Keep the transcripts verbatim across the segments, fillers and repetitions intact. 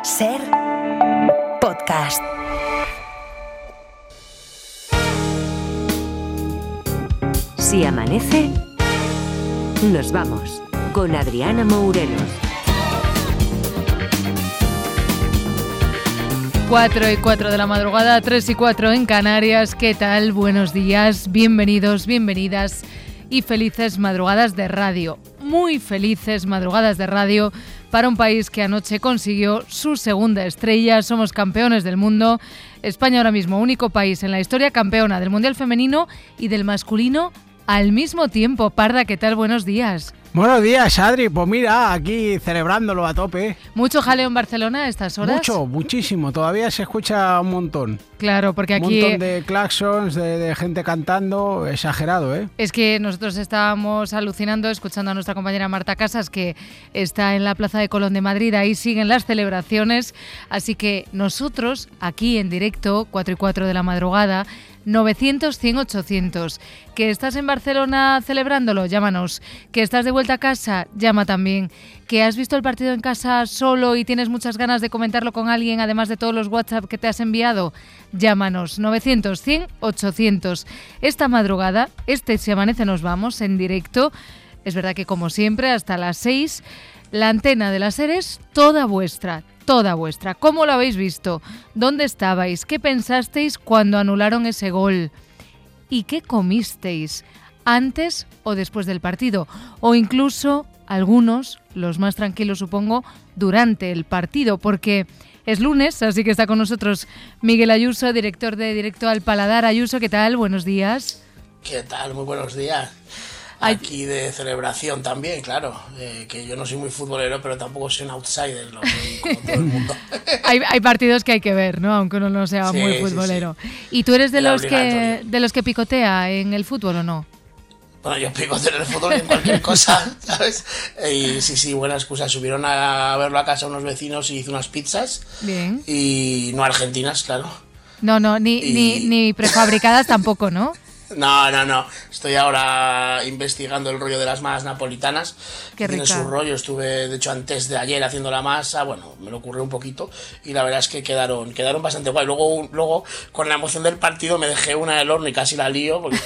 Ser podcast. Si amanece, nos vamos con Adriana Mourelos. Cuatro y cuatro de la madrugada, tres y cuatro en Canarias. ¿Qué tal? Buenos días, bienvenidos, bienvenidas y felices madrugadas de radio. Muy felices madrugadas de radio para un país que anoche consiguió su segunda estrella. Somos campeones del mundo. España ahora mismo, único país en la historia campeona del Mundial Femenino y del masculino al mismo tiempo. Parda, ¿qué tal? Buenos días. Buenos días, Adri. Pues mira, aquí celebrándolo a tope. ¿Mucho jaleo en Barcelona a estas horas? Mucho, muchísimo. Todavía se escucha un montón. Claro, porque aquí... Un montón de claxons, de, de gente cantando, exagerado, ¿eh? Es que nosotros estábamos alucinando escuchando a nuestra compañera Marta Casas, que está en la Plaza de Colón de Madrid. Ahí siguen las celebraciones. Así que nosotros, aquí en directo, cuatro y cuatro de la madrugada, novecientos, cien, ochocientos. ¿Que estás en Barcelona celebrándolo? Llámanos. ¿Que estás de vuelta a casa? Llama también. ¿Que has visto el partido en casa solo y tienes muchas ganas de comentarlo con alguien, además de todos los WhatsApp que te has enviado? Llámanos. novecientos, cien, ochocientos. Esta madrugada, este Si Amanece Nos Vamos, en directo. Es verdad que, como siempre, hasta las seis, la antena de las Seres, toda vuestra. Toda vuestra. ¿Cómo lo habéis visto? ¿Dónde estabais? ¿Qué pensasteis cuando anularon ese gol? ¿Y qué comisteis antes o después del partido? O incluso algunos, los más tranquilos supongo, durante el partido, porque es lunes, así que está con nosotros Miguel Ayuso, director de Directo al Paladar. Ayuso, ¿qué tal? Buenos días. ¿Qué tal? Muy buenos días. Aquí de celebración también, claro, eh, que yo no soy muy futbolero, pero tampoco soy un outsider, ¿no? Como todo el mundo. hay, hay partidos que hay que ver, ¿no? Aunque uno no sea sí, muy futbolero. Sí, sí. ¿Y tú eres de los que de los que picotea en el fútbol o no? Bueno, yo picoteo en el fútbol y en cualquier cosa, ¿sabes? Y sí, sí, buena excusa. Subieron a verlo a casa unos vecinos y hice unas pizzas. Bien. Y no argentinas, claro. No, no, ni, y... ni, ni prefabricadas tampoco, ¿no? No, no, no. Estoy ahora investigando el rollo de las masas napolitanas. Qué rica. Tiene su rollo. Estuve, de hecho, antes de ayer haciendo la masa. Bueno, me lo ocurrió un poquito. Y la verdad es que quedaron quedaron bastante guay. Luego, luego con la emoción del partido, me dejé una en el horno y casi la lío. Porque...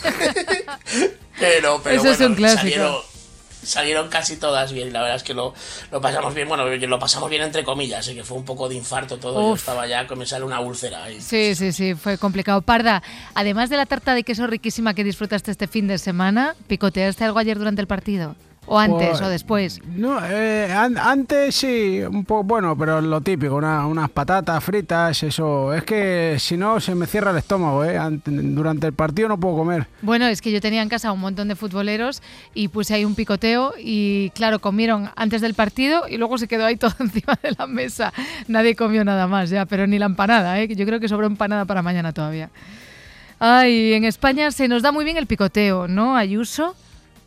pero, pero Eso bueno, es un clásico. Salieron, salieron casi todas bien. La verdad es que lo, lo pasamos bien. Bueno, lo pasamos bien entre comillas. ¿eh? Que fue un poco de infarto todo. Uf. Yo estaba ya que me sale una úlcera ahí. Sí, sí, sí. Fue complicado. Parda, además de la tarta de queso riquísima que disfrutaste este fin de semana, ¿picoteaste algo ayer durante el partido? ¿O antes pues, o después? No, eh, an- antes sí, un poco, bueno, pero lo típico, una, unas patatas fritas, eso. Es que si no se me cierra el estómago, ¿eh? Ant- durante el partido no puedo comer. Bueno, es que yo tenía en casa un montón de futboleros y puse ahí un picoteo y claro, comieron antes del partido y luego se quedó ahí todo encima de la mesa. Nadie comió nada más ya, pero ni la empanada, ¿eh? Yo creo que sobró empanada para mañana todavía. Ay, en España se nos da muy bien el picoteo, ¿no, Ayuso?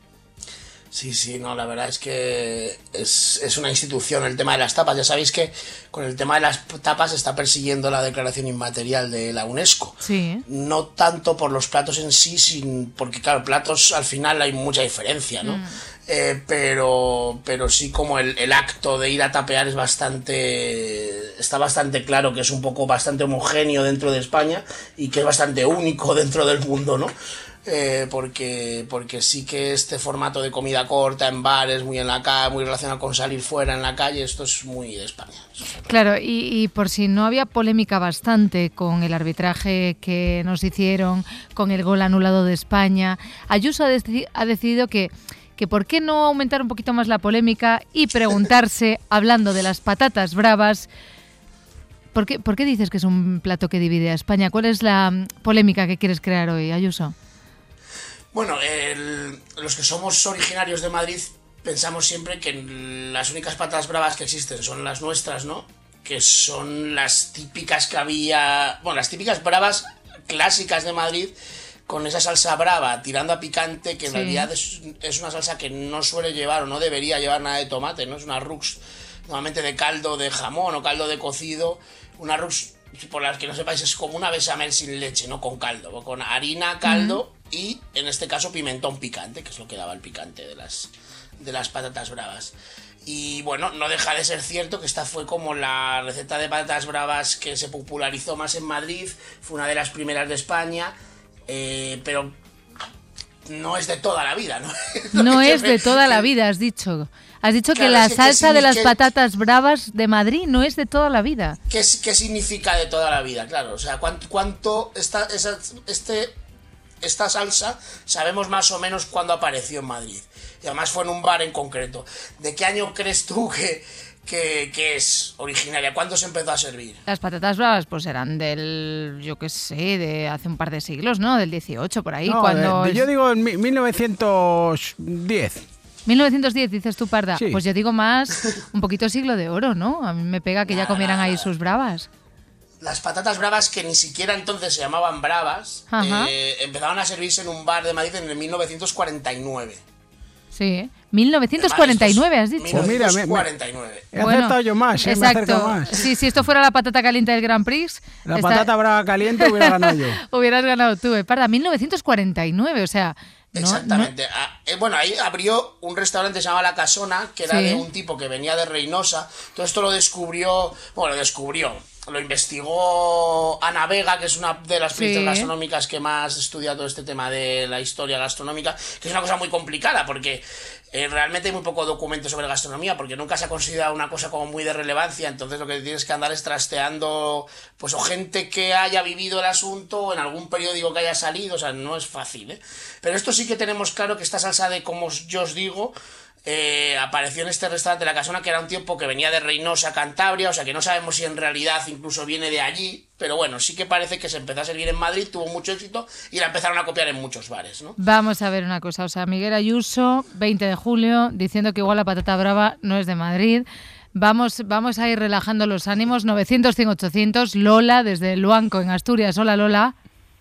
Sí, sí, no, la verdad es que es, es una institución el tema de las tapas. Ya sabéis que con el tema de las tapas está persiguiendo la declaración inmaterial de la UNESCO. Sí. No tanto por los platos en sí, sin, porque claro, platos al final hay mucha diferencia, ¿no? Mm. Eh, pero, pero sí como el, el acto de ir a tapear es bastante, está bastante claro que es un poco bastante homogéneo dentro de España y que es bastante único dentro del mundo, ¿no? Eh, porque, porque sí que este formato de comida corta en bares, muy en la calle, muy relacionado con salir fuera en la calle, esto es muy de España. Claro, y, y por si no había polémica bastante con el arbitraje que nos hicieron, con el gol anulado de España, Ayuso ha, deci- ha decidido que, que por qué no aumentar un poquito más la polémica y preguntarse, hablando de las patatas bravas, ¿por qué, ¿por qué dices que es un plato que divide a España? ¿Cuál es la polémica que quieres crear hoy, Ayuso? Bueno, el, los que somos originarios de Madrid pensamos siempre que las únicas patatas bravas que existen son las nuestras, ¿no? Que son las típicas que había... Bueno, las típicas bravas clásicas de Madrid con esa salsa brava tirando a picante, que en sí. realidad es, es una salsa que no suele llevar o no debería llevar nada de tomate, ¿no? Es una rux normalmente de caldo de jamón o caldo de cocido. Una rux, por las que no sepáis, es como una bechamel sin leche, no con caldo, con harina, caldo... Mm. Y en este caso pimentón picante, que es lo que daba el picante de las, de las patatas bravas. Y bueno, no deja de ser cierto que esta fue como la receta de patatas bravas que se popularizó más en Madrid, fue una de las primeras de España, eh, pero no es de toda la vida, ¿no? No es de toda la vida, has dicho. Has dicho Claro, que la es que salsa que de las que, patatas bravas de Madrid no es de toda la vida. ¿Qué, qué significa de toda la vida? Claro, o sea, cuánto, cuánto esta, esa, este, esta salsa sabemos más o menos cuándo apareció en Madrid. Y además fue en un bar en concreto. ¿De qué año crees tú que, que, que es originaria? ¿Cuándo se empezó a servir? Las patatas bravas pues eran del, yo qué sé, de hace un par de siglos, ¿no? Del dieciocho, por ahí. No, cuando de, de, es... yo digo en mil novecientos diez. mil novecientos diez, dices tú, Parda. Sí. Pues yo digo más, un poquito siglo de oro, ¿no? A mí me pega que ya comieran ahí sus bravas. Las patatas bravas, que ni siquiera entonces se llamaban bravas, eh, empezaron a servirse en un bar de Madrid en el mil novecientos cuarenta y nueve. Sí, mil novecientos cuarenta y nueve has dicho. Pues mira, mil novecientos cuarenta y nueve. He acertado yo más, ¿eh? Me exacto. acerco más. Sí, si esto fuera la patata caliente del Grand Prix... La esta... patata brava caliente hubiera ganado yo. Hubieras ganado tú, eh, Parda. mil novecientos cuarenta y nueve, o sea... No, Exactamente. No... Ah, eh, bueno, ahí abrió un restaurante que se llamaba La Casona, que era sí. de un tipo que venía de Reynosa. Todo esto lo descubrió, bueno, lo descubrió, lo investigó Ana Vega, que es una de las periodistas sí. gastronómicas que más estudia todo este tema de la historia gastronómica, que es una cosa muy complicada, porque eh, realmente hay muy poco documento sobre gastronomía, porque nunca se ha considerado una cosa como muy de relevancia. Entonces lo que tienes que andar es trasteando, pues, o gente que haya vivido el asunto, o en algún periódico que haya salido, o sea, no es fácil, ¿eh? Pero esto sí que tenemos claro que esta salsa de, como yo os digo, eh, apareció en este restaurante La Casona, que era un tiempo que venía de Reynosa, Cantabria, o sea que no sabemos si en realidad incluso viene de allí, pero bueno, sí que parece que se empezó a servir en Madrid, tuvo mucho éxito y la empezaron a copiar en muchos bares, ¿no? Vamos a ver una cosa, o sea, Miguel Ayuso, veinte de julio, diciendo que igual la patata brava no es de Madrid. Vamos, vamos a ir relajando los ánimos. Novecientos, cien, ochocientos. Lola, desde Luanco, en Asturias. Hola, Lola.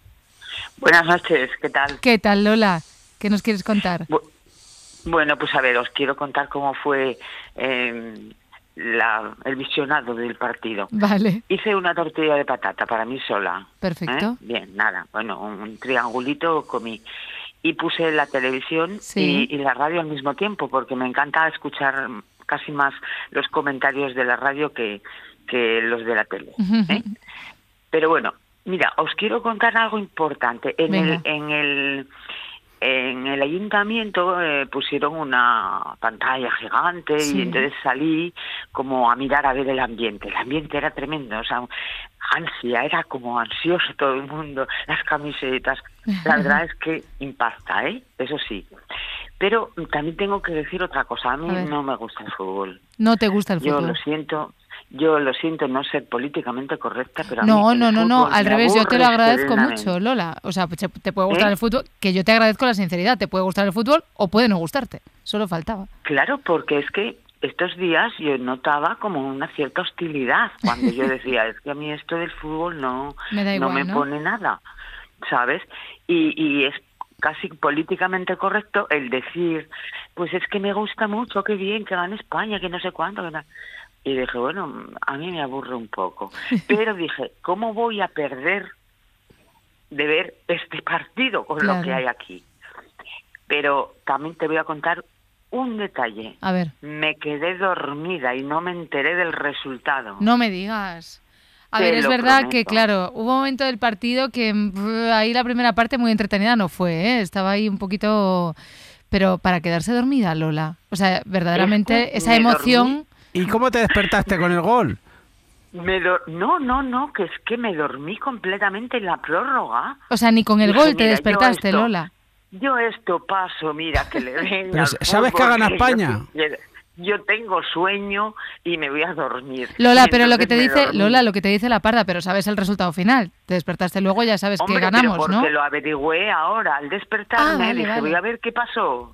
Buenas noches, ¿qué tal? ¿Qué tal, Lola? ¿Qué nos quieres contar? Bu- bueno, pues a ver, os quiero contar cómo fue eh, la, el visionado del partido. Vale. Hice una tortilla de patata para mí sola. Perfecto. ¿eh? Bien, nada, bueno, un, un triangulito comí. Y puse la televisión sí. y, y la radio al mismo tiempo, porque me encanta escuchar casi más los comentarios de la radio que, que los de la tele. ¿eh? Pero bueno, mira, os quiero contar algo importante. En Venga. el en el en el ayuntamiento eh, pusieron una pantalla gigante sí. y entonces salí como a mirar a ver el ambiente. El ambiente era tremendo, o sea, ansia, era como ansioso todo el mundo, las camisetas. La verdad es que impacta, ¿eh? Eso sí. Pero también tengo que decir otra cosa. A mí a no me gusta el fútbol. ¿No te gusta el Yo fútbol? lo siento. Yo lo siento no ser políticamente correcta, pero a no, mí no, no, no, al revés, yo te lo agradezco serenamente. mucho, Lola. O sea, te puede gustar ¿Eh? el fútbol, que yo te agradezco la sinceridad, te puede gustar el fútbol o puede no gustarte, solo faltaba. Claro, porque es que estos días yo notaba como una cierta hostilidad cuando yo decía, es que a mí esto del fútbol no me, da igual, no me ¿no? pone nada, ¿sabes? Y, y es casi políticamente correcto el decir, pues es que me gusta mucho, qué bien, que gane España, que no sé cuánto, que no... Y dije, bueno, a mí me aburre un poco. Pero dije, ¿cómo voy a perder de ver este partido con claro. lo que hay aquí? Pero también te voy a contar un detalle. A ver. Me quedé dormida y no me enteré del resultado. No me digas. A te ver, es verdad prometo. que, claro, hubo un momento del partido que pff, ahí la primera parte muy entretenida no fue, ¿eh? Estaba ahí un poquito... Pero para quedarse dormida, Lola. O sea, verdaderamente es que esa emoción... Dormí. ¿Y cómo te despertaste con el gol? Me do- no, no, no, que es que me dormí completamente en la prórroga. O sea, ni con el Dije, gol te mira, despertaste, yo esto, Lola. Yo esto paso, mira, que le venga. Pero ¿sabes que gana España? Yo, yo tengo sueño y me voy a dormir. Lola, pero lo que te dice, dormí. Lola, lo que te dice la Parda, pero sabes el resultado final. Te despertaste luego, ya sabes Hombre, que ganamos, pero porque ¿no? Porque lo averigüé ahora, al despertarme, ah, vale, dije, vale. voy a ver qué pasó.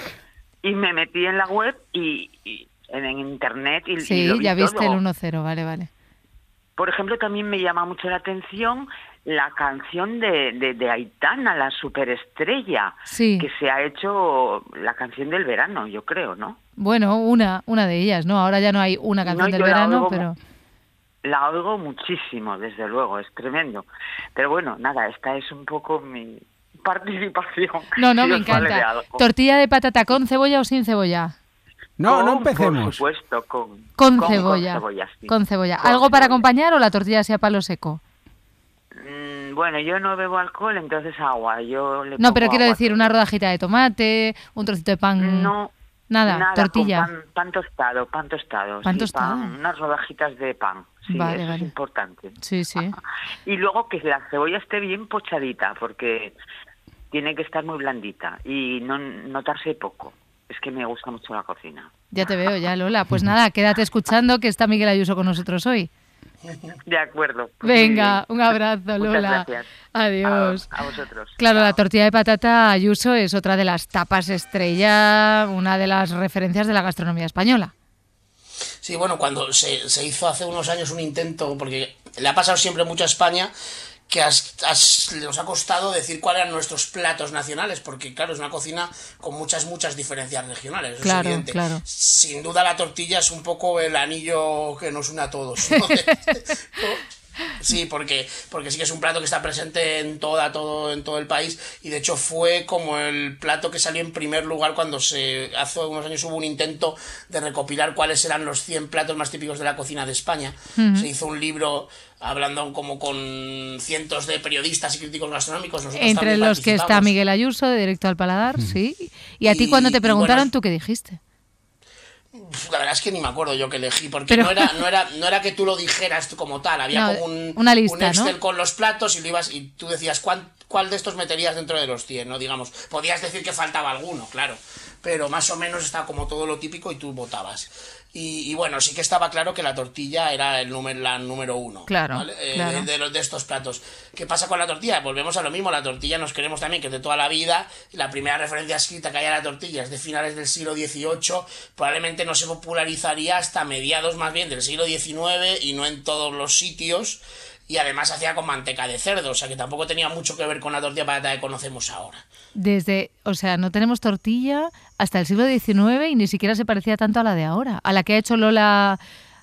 Y me metí en la web y... y en, en internet y, sí, y lo vi ya viste todo. el uno cero, vale, vale. Por ejemplo, también me llama mucho la atención la canción de, de, de Aitana, la superestrella, sí. que se ha hecho la canción del verano, yo creo, ¿no? Bueno, una una de ellas, ¿no? Ahora ya no hay una canción no, del verano, oigo, pero... La oigo muchísimo, desde luego, es tremendo. Pero bueno, nada, esta es un poco mi participación. No, no, si me os vale encanta. de algo. ¿Tortilla de patata con cebolla o sin cebolla? No, con, no empecemos. Por supuesto, con, Con, con cebolla. Con cebolla, sí. Con cebolla. Con ¿Algo para cebolla. acompañar o la tortilla sea palo seco? Mm, bueno, yo no bebo alcohol, entonces agua. Yo le No, pero pongo quiero agua decir, a una todo. rodajita de tomate, un trocito de pan. No. Nada, Nada, tortilla. con pan, pan tostado, pan tostado. Pan sí, tostado. pan, unas rodajitas de pan. Sí, Vale, eso vale. es importante. Sí, sí. Y luego que la cebolla esté bien pochadita, porque tiene que estar muy blandita y no notarse poco. Es que me gusta mucho la cocina. Ya te veo, ya, Lola. Pues nada, quédate escuchando que está Miguel Ayuso con nosotros hoy. De acuerdo. Pues muy Venga, bien. un abrazo, Muchas Lola. gracias. Adiós. A, a vosotros. Claro, la Chao. tortilla de patata Ayuso es otra de las tapas estrella, una de las referencias de la gastronomía española. Sí, bueno, cuando se, se hizo hace unos años un intento, porque le ha pasado siempre mucho a España, que has, has- nos ha costado decir cuáles eran nuestros platos nacionales, porque claro, es una cocina con muchas, muchas diferencias regionales, eso Claro, es evidente. claro. Sin duda la tortilla es un poco el anillo que nos une a todos, ¿no? Sí, porque, porque sí que es un plato que está presente en toda, todo, en todo el país, y de hecho fue como el plato que salió en primer lugar cuando se hace unos años hubo un intento de recopilar cuáles eran los cien platos más típicos de la cocina de España. Se hizo un libro hablando como con cientos de periodistas y críticos gastronómicos. Nosotros Entre también los que está participamos. Miguel Ayuso, de Directo al Paladar, sí. Y a ti Y- cuando te y preguntaron, bueno, ¿tú qué dijiste? La verdad es que ni me acuerdo yo que elegí, porque Pero- no era, no era, no era que tú lo dijeras tú como tal, había No, como un, una lista, un Excel ¿no? con los platos y lo ibas y tú decías cuál, cuál de estos meterías dentro de los cien, ¿no? Digamos, podías decir que faltaba alguno, claro, pero más o menos estaba como todo lo típico y tú votabas. Y, y bueno, sí que estaba claro que la tortilla era el número, la número uno. Claro, ¿vale? Eh, claro. de, de los, de estos platos. ¿Qué pasa con la tortilla? Volvemos a lo mismo, la tortilla nos creemos también que es de toda la vida. La primera referencia escrita que hay a la tortilla es de finales del siglo dieciocho, probablemente no se popularizaría hasta mediados más bien del siglo diecinueve y no en todos los sitios. Y además se hacía con manteca de cerdo, o sea que tampoco tenía mucho que ver con la tortilla patata que conocemos ahora. Desde, o sea, no tenemos tortilla hasta el siglo diecinueve y ni siquiera se parecía tanto a la de ahora. A la que ha hecho Lola,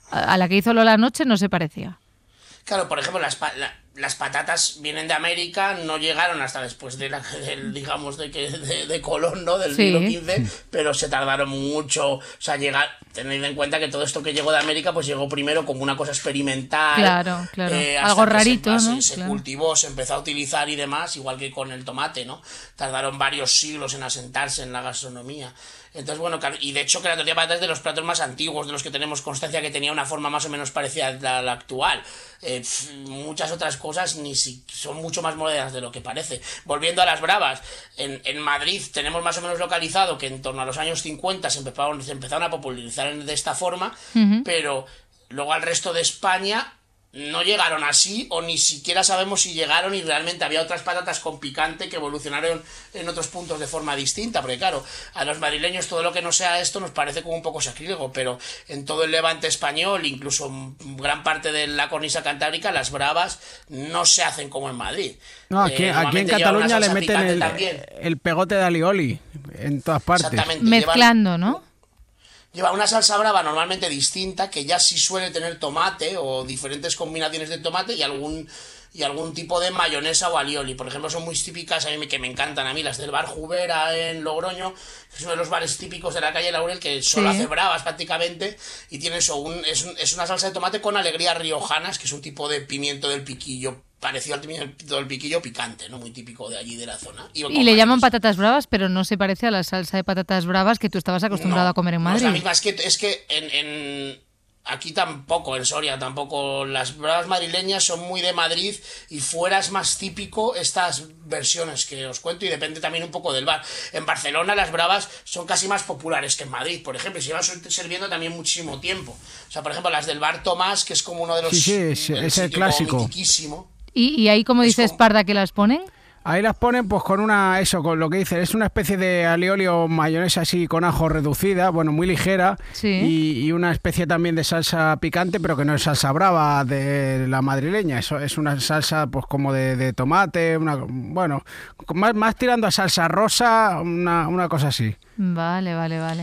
a la que hizo Lola anoche no se parecía. Claro, por ejemplo, las, pa- la- las patatas vienen de América, no llegaron hasta después de la, del, digamos, de que de, de Colón, ¿no? Del Sí. siglo quince, pero se tardaron mucho. O sea, llegar, tened en cuenta que todo esto que llegó de América, pues llegó primero como una cosa experimental. Claro, claro. eh, hasta Algo que rarito, se, ¿no? Se, se Claro. cultivó, se empezó a utilizar y demás, igual que con el tomate, ¿no? Tardaron varios siglos en asentarse en la gastronomía. Entonces, bueno, claro, y de hecho que la tortilla de patata es de los platos más antiguos, de los que tenemos constancia que tenía una forma más o menos parecida a la, la actual. Eh, pf, muchas otras cosas ni si, son mucho más modernas de lo que parece. Volviendo a las bravas, en, en Madrid tenemos más o menos localizado que en torno a los años cincuenta se empezaron, se empezaron a popularizar de esta forma, Ujú. pero luego al resto de España no llegaron así, o ni siquiera sabemos si llegaron y realmente había otras patatas con picante que evolucionaron en otros puntos de forma distinta, porque claro, a los madrileños todo lo que no sea esto nos parece como un poco sacrílego, pero en todo el levante español, incluso en gran parte de la cornisa cantábrica, las bravas no se hacen como en Madrid. No, aquí, Eh, aquí en normalmente llevan una Cataluña le salsa meten picante el, también. el pegote de alioli en todas partes. Exactamente. llevan- Mezclando, ¿no? Lleva una salsa brava normalmente distinta, que ya sí suele tener tomate o diferentes combinaciones de tomate y algún y algún tipo de mayonesa o alioli. Por ejemplo, son muy típicas, a mí me- que me encantan a mí, las del bar Jubera en Logroño, que es uno de los bares típicos de la calle Laurel, que solo Sí. hace bravas prácticamente, y tiene eso, un, es, un- es una salsa de tomate con alegrías riojanas, que es un tipo de pimiento del piquillo, parecido al pimiento del piquillo picante, ¿no? Muy típico de allí de la zona. Y con le llaman mayonesa. patatas bravas, pero no se parece a la salsa de patatas bravas que tú estabas acostumbrado No, a comer en no es la Madrid. misma, es que, es que en, en- aquí tampoco, en Soria tampoco, las bravas madrileñas son muy de Madrid y fuera es más típico estas versiones que os cuento y depende también un poco del bar. En Barcelona las bravas son casi más populares que en Madrid, por ejemplo, y se llevan sirviendo también muchísimo tiempo. O sea, por ejemplo, las del bar Tomás, que es como uno de los... Sí, sí, es- es el sitio como clásico. mitiquísimo. ¿Y, y ahí, como Es dices, como- Parda, que las ponen? Ahí las ponen pues con una, eso, con lo que dicen, es una especie de alioli o mayonesa así con ajo reducida, bueno, muy ligera, Sí. y, y una especie también de salsa picante, pero que no es salsa brava de la madrileña, eso es una salsa pues como de, de tomate, una, bueno, más, más tirando a salsa rosa, una, una cosa así. Vale, vale, vale.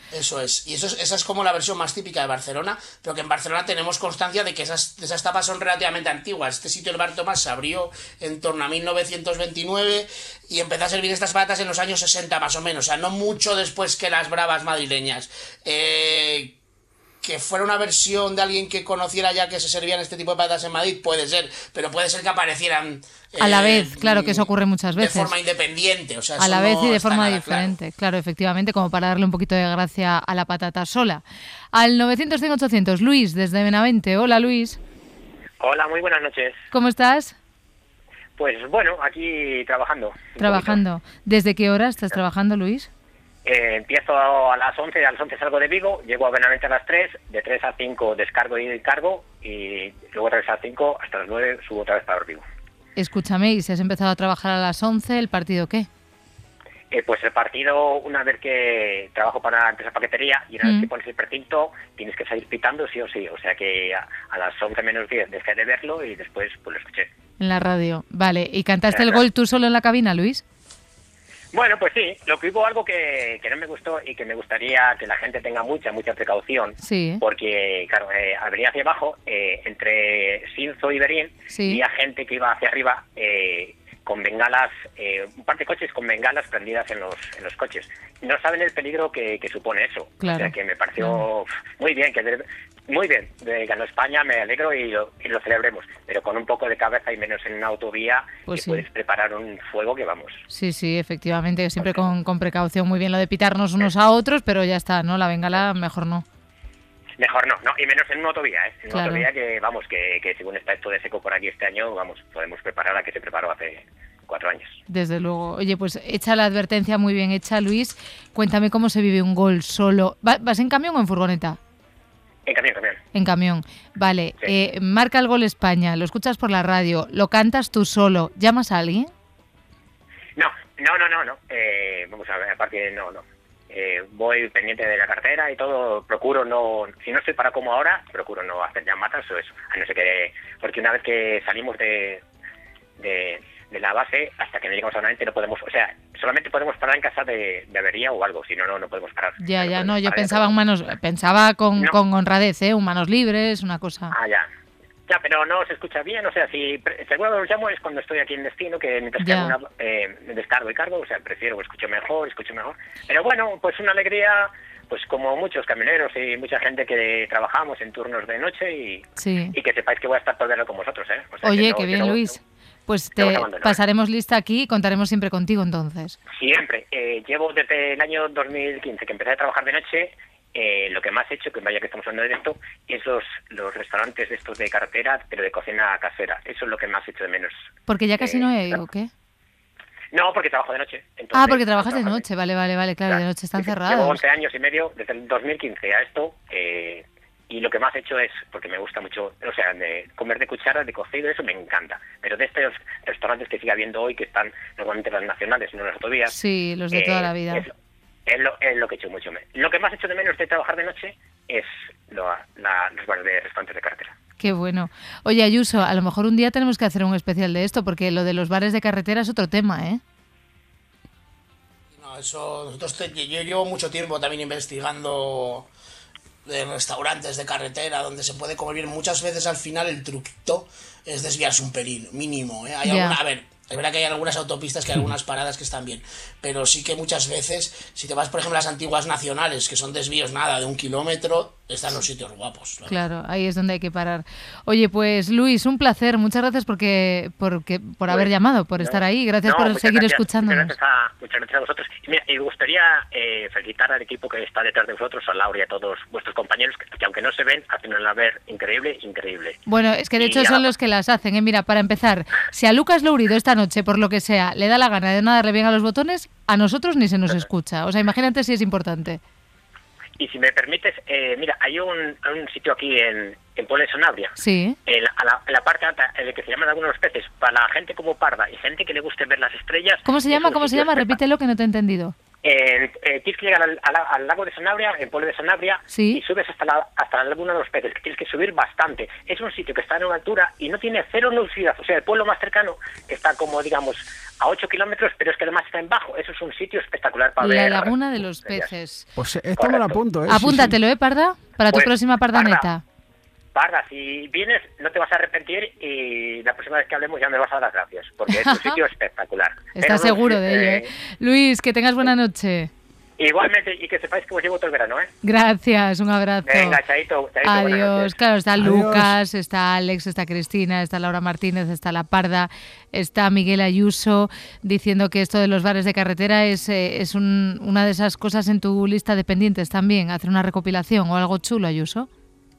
Eso es, y eso es, esa es como la versión más típica de Barcelona, pero que en Barcelona tenemos constancia de que esas, esas tapas son relativamente antiguas. Este sitio, el Bar Tomás, se abrió en torno a mil novecientos veintinueve y empezó a servir estas patatas en los años sesenta más o menos, o sea, no mucho después que las bravas madrileñas. Eh... Que fuera una versión de alguien que conociera ya que se servían este tipo de patatas en Madrid, puede ser, pero puede ser que aparecieran eh, a la vez, mm, claro, que eso ocurre muchas veces. De forma independiente, o sea, a la no vez y de forma nada diferente, claro. claro, efectivamente, como para darle un poquito de gracia a la patata sola. Al novecientos cinco ochocientos, Luis, desde Benavente. Hola, Luis. Hola, muy buenas noches. ¿Cómo estás? Pues bueno, aquí trabajando. Trabajando. ¿Desde qué hora estás trabajando, Luis? Eh, empiezo a las once, a las once salgo de Vigo, llego a Benavente a las tres, de tres a cinco descargo y cargo, y luego otra vez a las cinco hasta las nueve subo otra vez para Vigo. Escúchame, ¿y si has empezado a trabajar a las once, el partido qué? Eh, pues el partido, una vez que trabajo para la empresa paquetería y una Mm. vez que pones el precinto, tienes que salir pitando sí o sí, o sea que a, a las once menos diez dejé de verlo y después pues lo escuché. En la radio. Vale, ¿y cantaste el Claro. gol tú solo en la cabina, Luis? Bueno, pues sí, lo que hubo algo que, que no me gustó y que me gustaría que la gente tenga mucha, mucha precaución, Sí. porque, claro, eh, al venir hacia abajo, eh, entre Sinzo y Berín, Sí. había gente que iba hacia arriba eh, con bengalas, eh, un par de coches con bengalas prendidas en los en los coches. No saben el peligro que, que supone eso. Claro. O sea, que me pareció muy bien, que de- muy bien, de, ganó España, me alegro y lo, y lo celebremos, pero con un poco de cabeza y menos en una autovía, Pues que sí. puedes preparar un fuego que vamos. Sí, sí, efectivamente, siempre con, con precaución. Muy bien lo de pitarnos unos a otros, pero ya está, ¿no? La bengala mejor no. Mejor no, no, y menos en una autovía, ¿eh? En una Claro. autovía que, vamos, que, que según está esto de seco por aquí este año, vamos, podemos preparar la que se preparó hace cuatro años. Desde luego. Oye, pues hecha la advertencia muy bien hecha, Luis. Cuéntame cómo se vive un gol solo. ¿Va- ¿Vas en camión o en furgoneta? En camión, camión. En camión. Vale. Sí. Eh, marca el gol España, lo escuchas por la radio, lo cantas tú solo. ¿Llamas a alguien? No, no, no, no, no. Eh, vamos a ver, aparte, no, no. Eh, voy pendiente de la cartera y todo, procuro no, si no estoy para como ahora, procuro no hacer llamadas o eso, a no ser que, porque una vez que salimos de, de, de la base, hasta que no llegamos a una mente no podemos, o sea, solamente podemos parar en casa de, de avería o algo, si no, no, no podemos parar. Ya, ya, podemos no, yo parar de pensaba todo. en manos, pensaba con, No. con honradez, ¿eh? Un manos libres, una cosa. Ah, ya. Ya, pero no se escucha bien, o sea, si pre- seguro los llamo es cuando estoy aquí en destino, que mientras que Ya. hago una, eh, descargo y cargo, o sea, prefiero, escucho mejor, escucho mejor. Pero bueno, pues una alegría, pues como muchos camioneros y mucha gente que trabajamos en turnos de noche y, Sí. y que sepáis que voy a estar todo el día con vosotros, ¿eh? O sea, Oye, que no- qué que bien, no- Luis. Pues no te os abandono, ¿eh? pasaremos lista aquí y contaremos siempre contigo entonces. Siempre. Eh, llevo desde el año dos mil quince que empecé a trabajar de noche. Eh, lo que más he hecho, que vaya que estamos hablando de esto, es los, los restaurantes de estos de carretera, pero de cocina casera. Eso es lo que más he hecho de menos. Porque ya casi Eh, no hay, claro. ¿o qué? No, porque trabajo de noche. Entonces, Ah, porque trabajas de trabajo noche, vale, vale, vale, claro, de noche están Llevo cerrados. once años y medio, desde el dos mil quince a esto, eh, y lo que más he hecho es, porque me gusta mucho, o sea, de comer de cuchara, de cocido, eso me encanta. Pero de estos restaurantes que sigue habiendo hoy, que están normalmente las nacionales, no las autovías. Sí, los de eh, toda la vida. Es, es lo, es lo que he hecho mucho. Lo que más he hecho de menos de trabajar de noche es lo, la, los bares de restaurantes de carretera. Qué bueno. Oye, Ayuso, a lo mejor un día tenemos que hacer un especial de esto, porque lo de los bares de carretera es otro tema, ¿eh? No, eso, nosotros te- yo llevo mucho tiempo también investigando de restaurantes de carretera donde se puede comer bien. Muchas veces al final el truquito es desviarse un pelín, mínimo, ¿eh? Hay Ya. alguna, a ver, es verdad que hay algunas autopistas que hay algunas paradas que están bien, pero sí que muchas veces, si te vas por ejemplo a las antiguas nacionales, que son desvíos nada de un kilómetro, están los sitios guapos. ¿no? Claro, ahí es donde hay que parar. Oye, pues Luis, un placer. Muchas gracias porque, porque por haber Pues, llamado, por no, estar ahí. Gracias no, por muchas seguir gracias, escuchándonos. Muchas gracias, a, muchas gracias a vosotros. Y, mira, y me gustaría eh, felicitar al equipo que está detrás de vosotros, a Laura y a todos vuestros compañeros, que, que aunque no se ven, hacen una labor increíble, increíble. Bueno, es que de Y hecho ya- son los que las hacen. ¿eh? Mira, para empezar, si a Lucas Lourido esta noche, por lo que sea, le da la gana de no darle bien a los botones, a nosotros ni se nos escucha. O sea, imagínate si es importante. Y si me permites, eh, mira, hay un, un sitio aquí en, en Puebla de Sanabria, Sí. en la, a la, en la parte alta, en el que se llaman algunos los peces, para la gente como Parda y gente que le guste ver las estrellas. ¿Cómo se es llama? un ¿Cómo se sitio llama? espepa- Repítelo que no te he entendido. Eh, eh, tienes que llegar al, al, al lago de Sanabria, el pueblo de Sanabria, ¿Sí? y subes hasta la, hasta la laguna de los peces, que tienes que subir bastante. Es un sitio que está en una altura y no tiene cero nubosidad. O sea, el pueblo más cercano está como, digamos, a ocho kilómetros, pero es que además está en bajo. Eso es un sitio espectacular para La ver. laguna de los peces. Pues esto me lo apunto, ¿eh? Apúntatelo, ¿eh, Parda? Para tu Pues, próxima pardaneta. Parda. Parda, si vienes no te vas a arrepentir y la próxima vez que hablemos ya me vas a dar las gracias, porque es un sitio espectacular. Estás Pero no, seguro de eh, ello, ¿eh? Luis, que tengas buena noche. Igualmente, y que sepáis que os llevo todo el verano, ¿eh? Gracias, un abrazo. Venga, chaito, chaito, buenas Adiós. noches. Claro, está Adiós. Lucas, está Alex, está Cristina, está Laura Martínez, está La Parda, está Miguel Ayuso diciendo que esto de los bares de carretera es, eh, es un- una de esas cosas en tu lista de pendientes también, hacer una recopilación o algo chulo, Ayuso.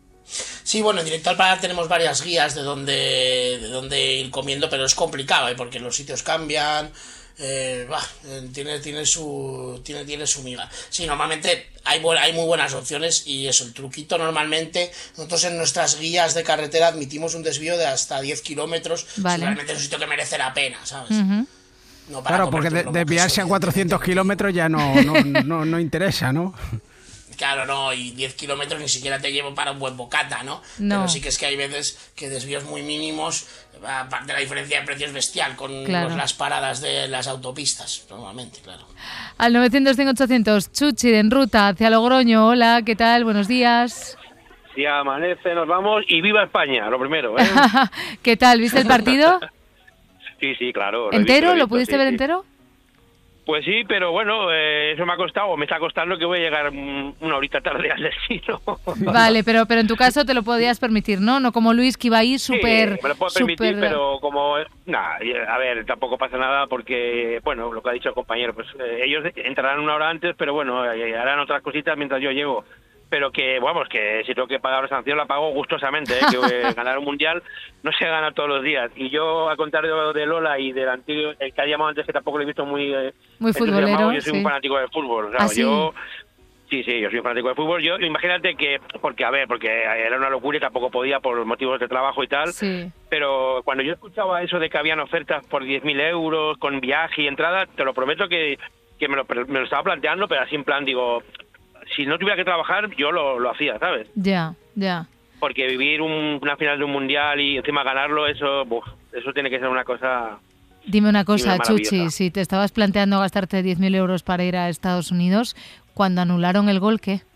Sí, bueno, en Directo al Paladar tenemos varias guías de dónde, de dónde ir comiendo, pero es complicado, ¿eh? Porque los sitios cambian, eh, bah, eh, tiene, tiene, su, tiene, tiene su miga. Sí, normalmente hay, bu- hay muy buenas opciones y eso, el truquito normalmente, nosotros en nuestras guías de carretera admitimos un desvío de hasta diez kilómetros, Vale. si realmente es un sitio que merece la pena, ¿sabes? Ujú. No para Claro, porque comerte de- un lomo desviarse queso, a cuatrocientos kilómetros ya no, no, no, no interesa, ¿no? Claro, no, y diez kilómetros ni siquiera te llevo para un buen bocata, ¿no? No. Pero sí que es que hay veces que desvíos muy mínimos, aparte la diferencia de precio es bestial con Claro. los- las paradas de las autopistas, normalmente, claro. Al novecientos cien ochocientos, Chuchi, en ruta hacia Logroño. Hola, ¿qué tal? Buenos días. Si amanece, nos vamos y viva España, lo primero, ¿eh? ¿Qué tal? ¿Viste el partido? Sí, sí, claro. lo he ¿Entero? visto, lo he ¿Lo visto, pudiste sí, ver sí. entero? Pues sí, pero bueno, eh, eso me ha costado, o me está costando que voy a llegar mm, una horita tarde al destino. Vale, pero, pero en tu caso te lo podías permitir, ¿no? No como Luis, que iba ahí súper... Sí, me lo puedo permitir, súper- pero como... Nah, a ver, tampoco pasa nada porque, bueno, lo que ha dicho el compañero, pues eh, ellos entrarán una hora antes, pero bueno, eh, harán otras cositas mientras yo llego. Pero que, vamos, que si tengo que pagar una sanción la pago gustosamente, ¿eh? Que eh, ganar un mundial no se gana todos los días. Y yo, al contrario de Lola y del antiguo, el que ha llamado antes, que tampoco lo he visto muy... eh, Muy entusiasmado, futbolero, yo soy sí. un fanático del fútbol. O sea, ¿Ah, sí? yo... Sí, sí, yo soy un fanático de fútbol. Yo, imagínate que, porque, a ver, porque era una locura y tampoco podía por motivos de trabajo y tal, Sí. pero cuando yo escuchaba eso de que habían ofertas por diez mil euros, con viaje y entrada, te lo prometo que, que me, lo, me lo estaba planteando, pero así en plan, digo, si no tuviera que trabajar, yo lo, lo hacía, ¿sabes? Ya, ya. Porque vivir un- una final de un mundial y encima ganarlo, eso, buf, eso tiene que ser una cosa... Dime una cosa, Dime, maravillosa. Chuchi, si te estabas planteando gastarte diez mil euros para ir a Estados Unidos, cuando anularon el gol, ¿qué?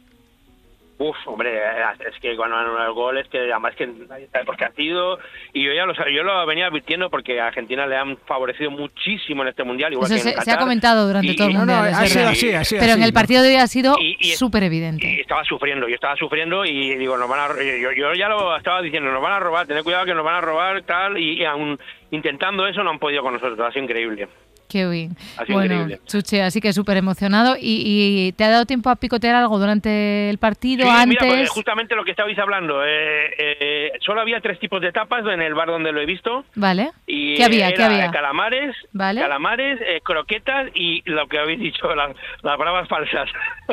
Uf, hombre, es que cuando anulan el gol es que además que nadie sabe por qué ha sido, y yo ya lo sab- yo lo venía advirtiendo porque a Argentina le han favorecido muchísimo en este mundial, igual Eso que en se, se ha Qatar. comentado durante Y- todo el y- No, no, mundial, es ha sido verdad. así, así, Pero así, en el ¿no? partido de hoy ha sido Y- y- súper Y evidente. estaba sufriendo, yo estaba sufriendo y digo, nos van a, yo, yo ya lo estaba diciendo, nos van a robar, tened cuidado que nos van a robar, tal, y, y aún intentando eso no han podido con nosotros, ha sido increíble. Qué bien. Ha sido Bueno, increíble. Chuchi, así que súper emocionado. ¿Y, y te ha dado tiempo a picotear algo durante el partido, Sí, antes? mira, pues, justamente lo que estabais hablando, eh, eh, solo había tres tipos de tapas en el bar donde lo he visto. Vale. Y ¿Qué había? era ¿Qué había? calamares, Vale. calamares, eh, croquetas y lo que habéis dicho, las, las bravas falsas.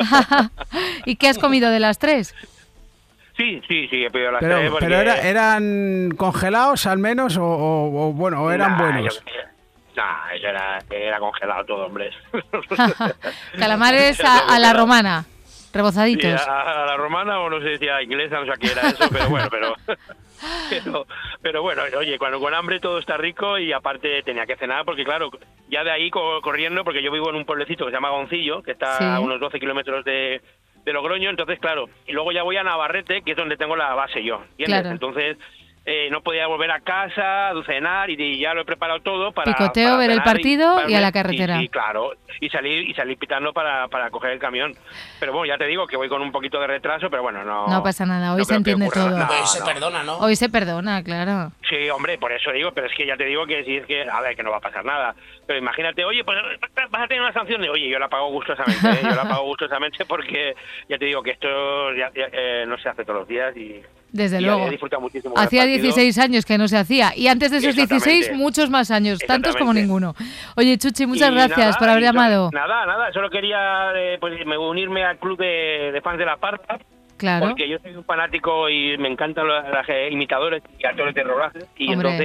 ¿Y qué has comido de las tres? sí, sí, sí, he pedido las tres Pero, porque... pero era- ¿eran congelados al menos o, o- o, bueno, o eran Nah, buenos? yo- Nah, eso era, era congelado todo, hombre. Calamares a, a la romana, Sí, rebozaditos. a, a la romana o no sé si a la inglesa, no sé a qué era eso, pero bueno, pero, pero, pero bueno, oye, cuando con hambre todo está rico y aparte tenía que cenar porque claro, ya de ahí co- corriendo, porque yo vivo en un pueblecito que se llama Goncillo, que está Sí. a unos doce kilómetros de, de Logroño, entonces claro, y luego ya voy a Navarrete, que es donde tengo la base yo, ¿entiendes? Claro. Entonces... Eh, no podía volver a casa, cenar y, y ya lo he preparado todo para... Picoteo, para ver el cenar partido para y a la ver- carretera. Sí, sí, claro, y salir y salir pitando para, para coger el camión. Pero bueno, ya te digo que voy con un poquito de retraso, pero bueno, no... No pasa nada, hoy no se creo que entiende ocurra todo. nada. Hoy No, se no. perdona, ¿no? Hoy se perdona, claro. Sí, hombre, por eso digo, pero es que ya te digo que si es que, a ver, que no va a pasar nada. Pero imagínate, oye, pues vas a tener una sanción de, oye, yo la pago gustosamente, ¿eh? Yo la pago gustosamente porque ya te digo que esto ya, ya, eh, no se hace todos los días y... Desde y luego. he disfrutado muchísimo con el Hacía partido. dieciséis años que no se hacía. Y antes de esos Exactamente. dieciséis, muchos más años. Tantos como Exactamente. ninguno. Oye, Chuchi, muchas Y gracias nada, por haber y solo- llamado. Nada, nada, solo quería eh, pues, me- unirme al club de, de fans de La Parda, Claro. porque yo soy un fanático y me encantan los, los, eh, imitadores y actores de rodajes, y Hombre. entonces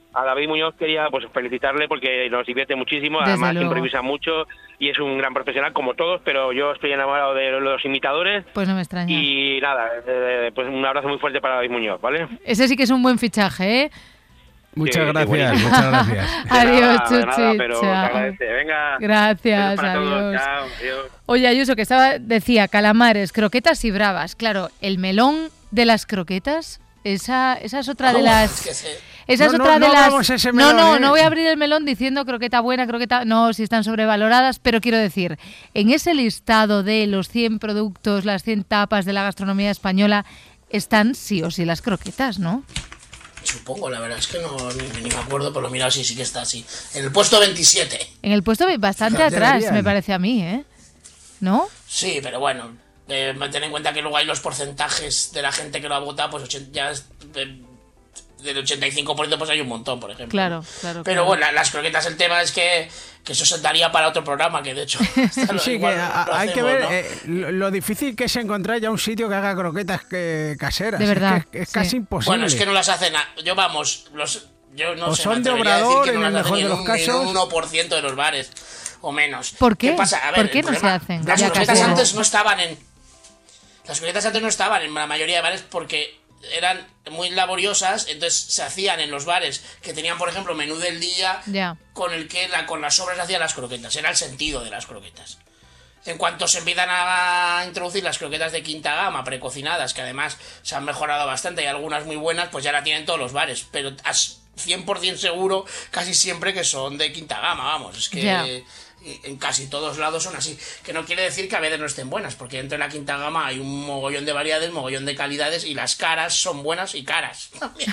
a David Muñoz quería pues felicitarle porque nos divierte muchísimo, Desde además luego. improvisa mucho y es un gran profesional como todos, pero yo estoy enamorado de los imitadores. Pues no me extraña. Y nada, eh, pues un abrazo muy fuerte para David Muñoz, ¿vale? Ese sí que es un buen fichaje, ¿eh? Muchas Sí, sí, gracias, buenísimo. muchas gracias. Adiós, De nada, de Chuchi. nada, pero se chao. agradece. Venga. Gracias, besos para todos. adiós. Chao, adiós. Oye, Ayuso, que estaba, decía, calamares, croquetas y bravas. Claro, el melón de las croquetas, esa, esa es otra de Uf, las... es que se- Esa es No, no, otra de no las... hagamos ese no, melón, no, ¿eh? no voy a abrir el melón diciendo croqueta buena, croqueta... No, si están sobrevaloradas, pero quiero decir, en ese listado de los cien productos, las cien tapas de la gastronomía española, están sí o sí las croquetas, ¿no? Supongo, la verdad es que no ni, ni me acuerdo, pero mira, sí, sí que está así. En el puesto veintisiete. En el puesto bastante Fíjate, atrás, Adrián. me parece a mí, ¿eh? ¿No? Sí, pero bueno, eh, ten en cuenta que luego hay los porcentajes de la gente que lo ha votado, pues ochen- ya es, eh, del ochenta y cinco por ciento pues hay un montón, por ejemplo. Claro, claro. Pero claro. bueno, la- las croquetas, el tema es que, que eso se daría para otro programa, que de hecho... hasta lo- Sí, que igual a- lo hay que hacemos, ver ¿no? eh, lo, lo difícil que es encontrar ya un sitio que haga croquetas que, caseras. De Es verdad, que es, es sí. casi imposible. Bueno, es que no las hacen... a- Yo, vamos, los... Yo no O sé, son me de atrevería a decir obrador, que en no el las hacen mejor ni de en los un- ni en casos. un uno por ciento de los bares, o menos. ¿Por qué? pasa? A ver, ¿Por qué el no se problema- hacen? Las Ya croquetas casero. antes no estaban en... Las croquetas antes no estaban en la mayoría de bares porque eran muy laboriosas, entonces se hacían en los bares que tenían, por ejemplo, menú del día, Ya. con el que la, con las sobras hacían las croquetas. Era el sentido de las croquetas. En cuanto se empiezan a introducir las croquetas de quinta gama, precocinadas, que además se han mejorado bastante, hay algunas muy buenas, pues ya la tienen todos los bares. Pero as- cien por ciento seguro casi siempre que son de quinta gama, vamos. Es que Ya. en casi todos lados son así. Que no quiere decir que a veces no estén buenas, porque dentro de la quinta gama hay un mogollón de variedades, mogollón de calidades, y las caras son buenas y caras.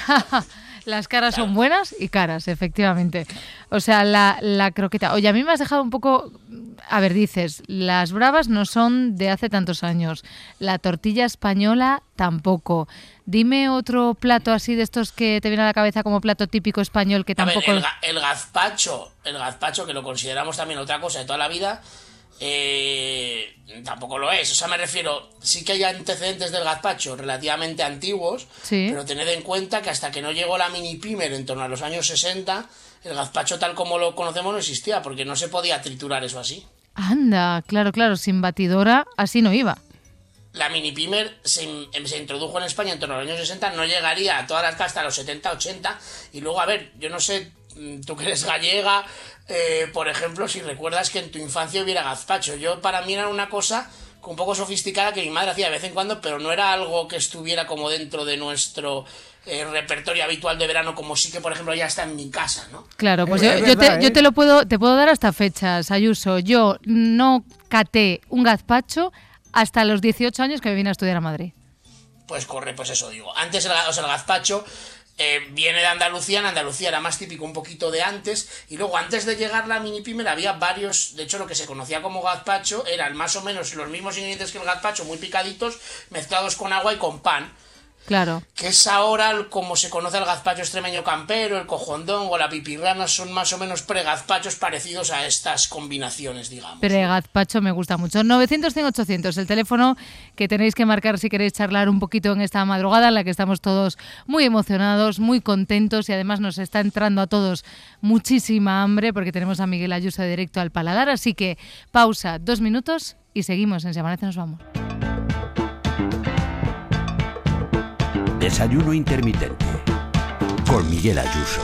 Las caras son buenas y caras, efectivamente. O sea, la, la croqueta. Oye, a mí me has dejado un poco... A ver, dices, las bravas no son de hace tantos años. La tortilla española tampoco. Dime otro plato así de estos que te viene a la cabeza como plato típico español que A ver, tampoco... el, ga- el gazpacho, el gazpacho, que lo consideramos también otra cosa de toda la vida, eh, tampoco lo es. O sea, me refiero, sí que hay antecedentes del gazpacho relativamente antiguos, Sí. pero tened en cuenta que hasta que no llegó la mini pimer en torno a los años sesenta, el gazpacho tal como lo conocemos no existía, porque no se podía triturar eso así. Anda, claro, claro, sin batidora así no iba. La mini pimer se, in- se introdujo en España en torno a los años sesenta, no llegaría a todas las casas hasta los setenta, ochenta, y luego, a ver, yo no sé, mm, tú que eres gallega, eh, por ejemplo, si recuerdas que en tu infancia hubiera gazpacho. Yo, para mí era una cosa un poco sofisticada que mi madre hacía de vez en cuando, pero no era algo que estuviera como dentro de nuestro eh, repertorio habitual de verano, como sí que, por ejemplo, ya está en mi casa, ¿no? Claro, pues Es yo, yo verdad, te, yo ¿eh? te lo puedo, te puedo dar hasta fechas, Ayuso. Yo no caté un gazpacho hasta los dieciocho años que me vine a estudiar a Madrid. Pues corre, pues eso digo. Antes el, ga- o sea, el gazpacho eh, viene de Andalucía. En Andalucía era más típico un poquito de antes. Y luego, antes de llegar la mini pimer, había varios. De hecho, lo que se conocía como gazpacho eran más o menos los mismos ingredientes que el gazpacho, muy picaditos, mezclados con agua y con pan. Claro. Que es ahora como se conoce el gazpacho extremeño campero, el cojondón o la pipirrana, son más o menos pregazpachos parecidos a estas combinaciones, digamos. Pero el gazpacho me gusta mucho. novecientos, cien, ochocientos, el teléfono que tenéis que marcar si queréis charlar un poquito en esta madrugada en la que estamos todos muy emocionados, muy contentos y además nos está entrando a todos muchísima hambre porque tenemos a Miguel Ayuso de Directo al Paladar. Así que pausa, dos minutos y seguimos. En Si Amanece nos vamos. Desayuno intermitente con Miguel Ayuso.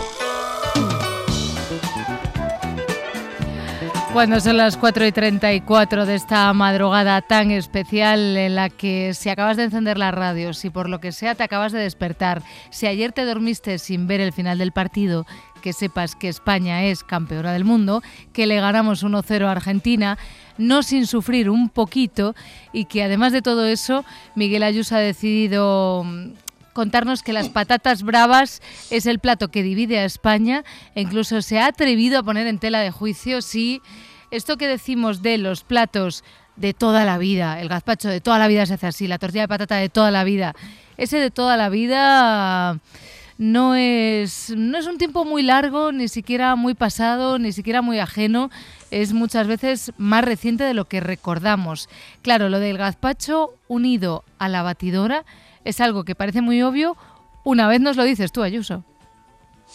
Cuando son las cuatro y treinta y cuatro de esta madrugada tan especial en la que si acabas de encender la radio, si por lo que sea te acabas de despertar, si ayer te dormiste sin ver el final del partido, que sepas que España es campeona del mundo, que le ganamos uno cero a Argentina, no sin sufrir un poquito y que además de todo eso, Miguel Ayuso ha decidido contarnos que las patatas bravas es el plato que divide a España e incluso se ha atrevido a poner en tela de juicio si esto que decimos de los platos de toda la vida, el gazpacho de toda la vida se hace así, la tortilla de patata de toda la vida, ese de toda la vida no es, no es un tiempo muy largo, ni siquiera muy pasado, ni siquiera muy ajeno, es muchas veces más reciente de lo que recordamos. Claro, lo del gazpacho unido a la batidora es algo que parece muy obvio, una vez nos lo dices tú, Ayuso.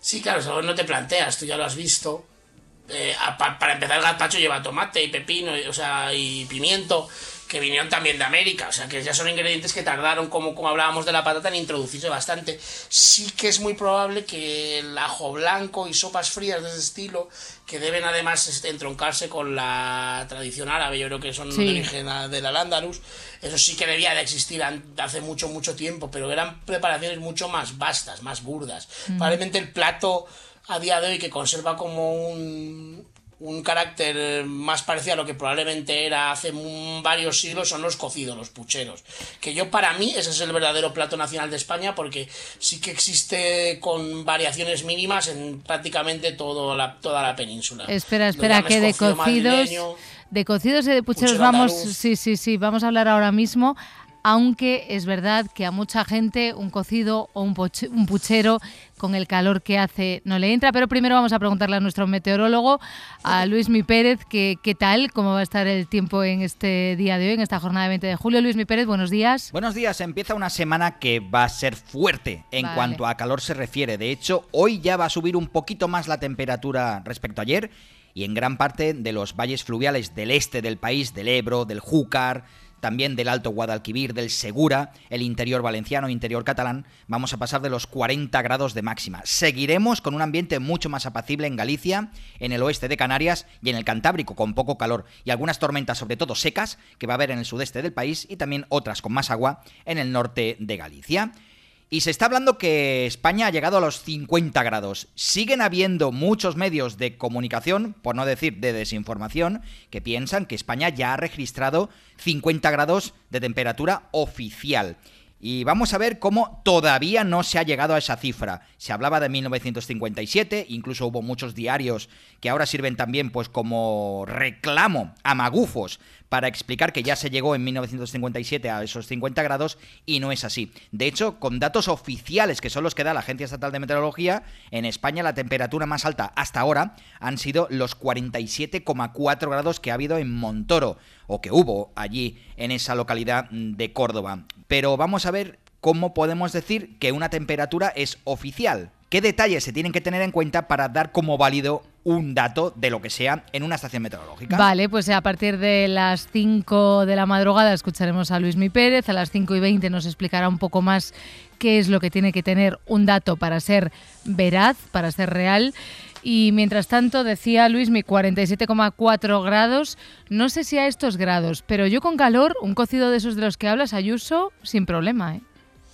Sí, claro, eso no te planteas, tú ya lo has visto. Eh, a, pa, para empezar, el gazpacho lleva tomate y pepino, y, o sea, y pimiento, que vinieron también de América, o sea, que ya son ingredientes que tardaron, como, como hablábamos de la patata, en introducirse bastante. Sí que es muy probable que el ajo blanco y sopas frías de ese estilo, que deben además entroncarse con la tradición árabe, yo creo que son sí. de origen del Al-Ándalus, eso sí que debía de existir hace mucho, mucho tiempo, pero eran preparaciones mucho más vastas, más burdas. Mm. Probablemente el plato a día de hoy que conserva como un, un carácter más parecido a lo que probablemente era hace un, varios siglos son los cocidos, los pucheros, que yo para mí ese es el verdadero plato nacional de España, porque sí que existe con variaciones mínimas en prácticamente todo la, toda la península. Espera, espera, que de cocidos, de cocidos y de pucheros vamos, sí, sí, sí, vamos a hablar ahora mismo. Aunque es verdad que a mucha gente un cocido o un, poche, un puchero con el calor que hace no le entra, pero primero vamos a preguntarle a nuestro meteorólogo, a Luismi Pérez, que, qué tal, cómo va a estar el tiempo en este día de hoy, en esta jornada de veinte de julio. Luismi Pérez, buenos días. Buenos días, empieza una semana que va a ser fuerte en vale. cuanto a calor se refiere. De hecho, hoy ya va a subir un poquito más la temperatura respecto a ayer y en gran parte de los valles fluviales del este del país, del Ebro, del Júcar, también del Alto Guadalquivir, del Segura, el interior valenciano, interior catalán, vamos a pasar de los cuarenta grados de máxima. Seguiremos con un ambiente mucho más apacible en Galicia, en el oeste de Canarias y en el Cantábrico, con poco calor, y algunas tormentas, sobre todo secas, que va a haber en el sudeste del país, y también otras con más agua en el norte de Galicia. Y se está hablando que España ha llegado a los cincuenta grados. Siguen habiendo muchos medios de comunicación, por no decir de desinformación, que piensan que España ya ha registrado cincuenta grados de temperatura oficial. Y vamos a ver cómo todavía no se ha llegado a esa cifra. Se hablaba de mil novecientos cincuenta y siete, incluso hubo muchos diarios que ahora sirven también pues como reclamo a magufos para explicar que ya se llegó en mil novecientos cincuenta y siete a esos cincuenta grados, y no es así. De hecho, con datos oficiales, que son los que da la Agencia Estatal de Meteorología, en España la temperatura más alta hasta ahora han sido los cuarenta y siete coma cuatro grados que ha habido en Montoro, o que hubo allí en esa localidad de Córdoba. Pero vamos a ver cómo podemos decir que una temperatura es oficial. ¿Qué detalles se tienen que tener en cuenta para dar como válido un dato de lo que sea en una estación meteorológica? Vale, pues a partir de las cinco de la madrugada escucharemos a Luismi Pérez, a las cinco y veinte nos explicará un poco más qué es lo que tiene que tener un dato para ser veraz, para ser real. Y mientras tanto, decía Luismi, cuarenta y siete coma cuatro grados, no sé si a estos grados, pero yo con calor, un cocido de esos de los que hablas, Ayuso, sin problema, ¿eh?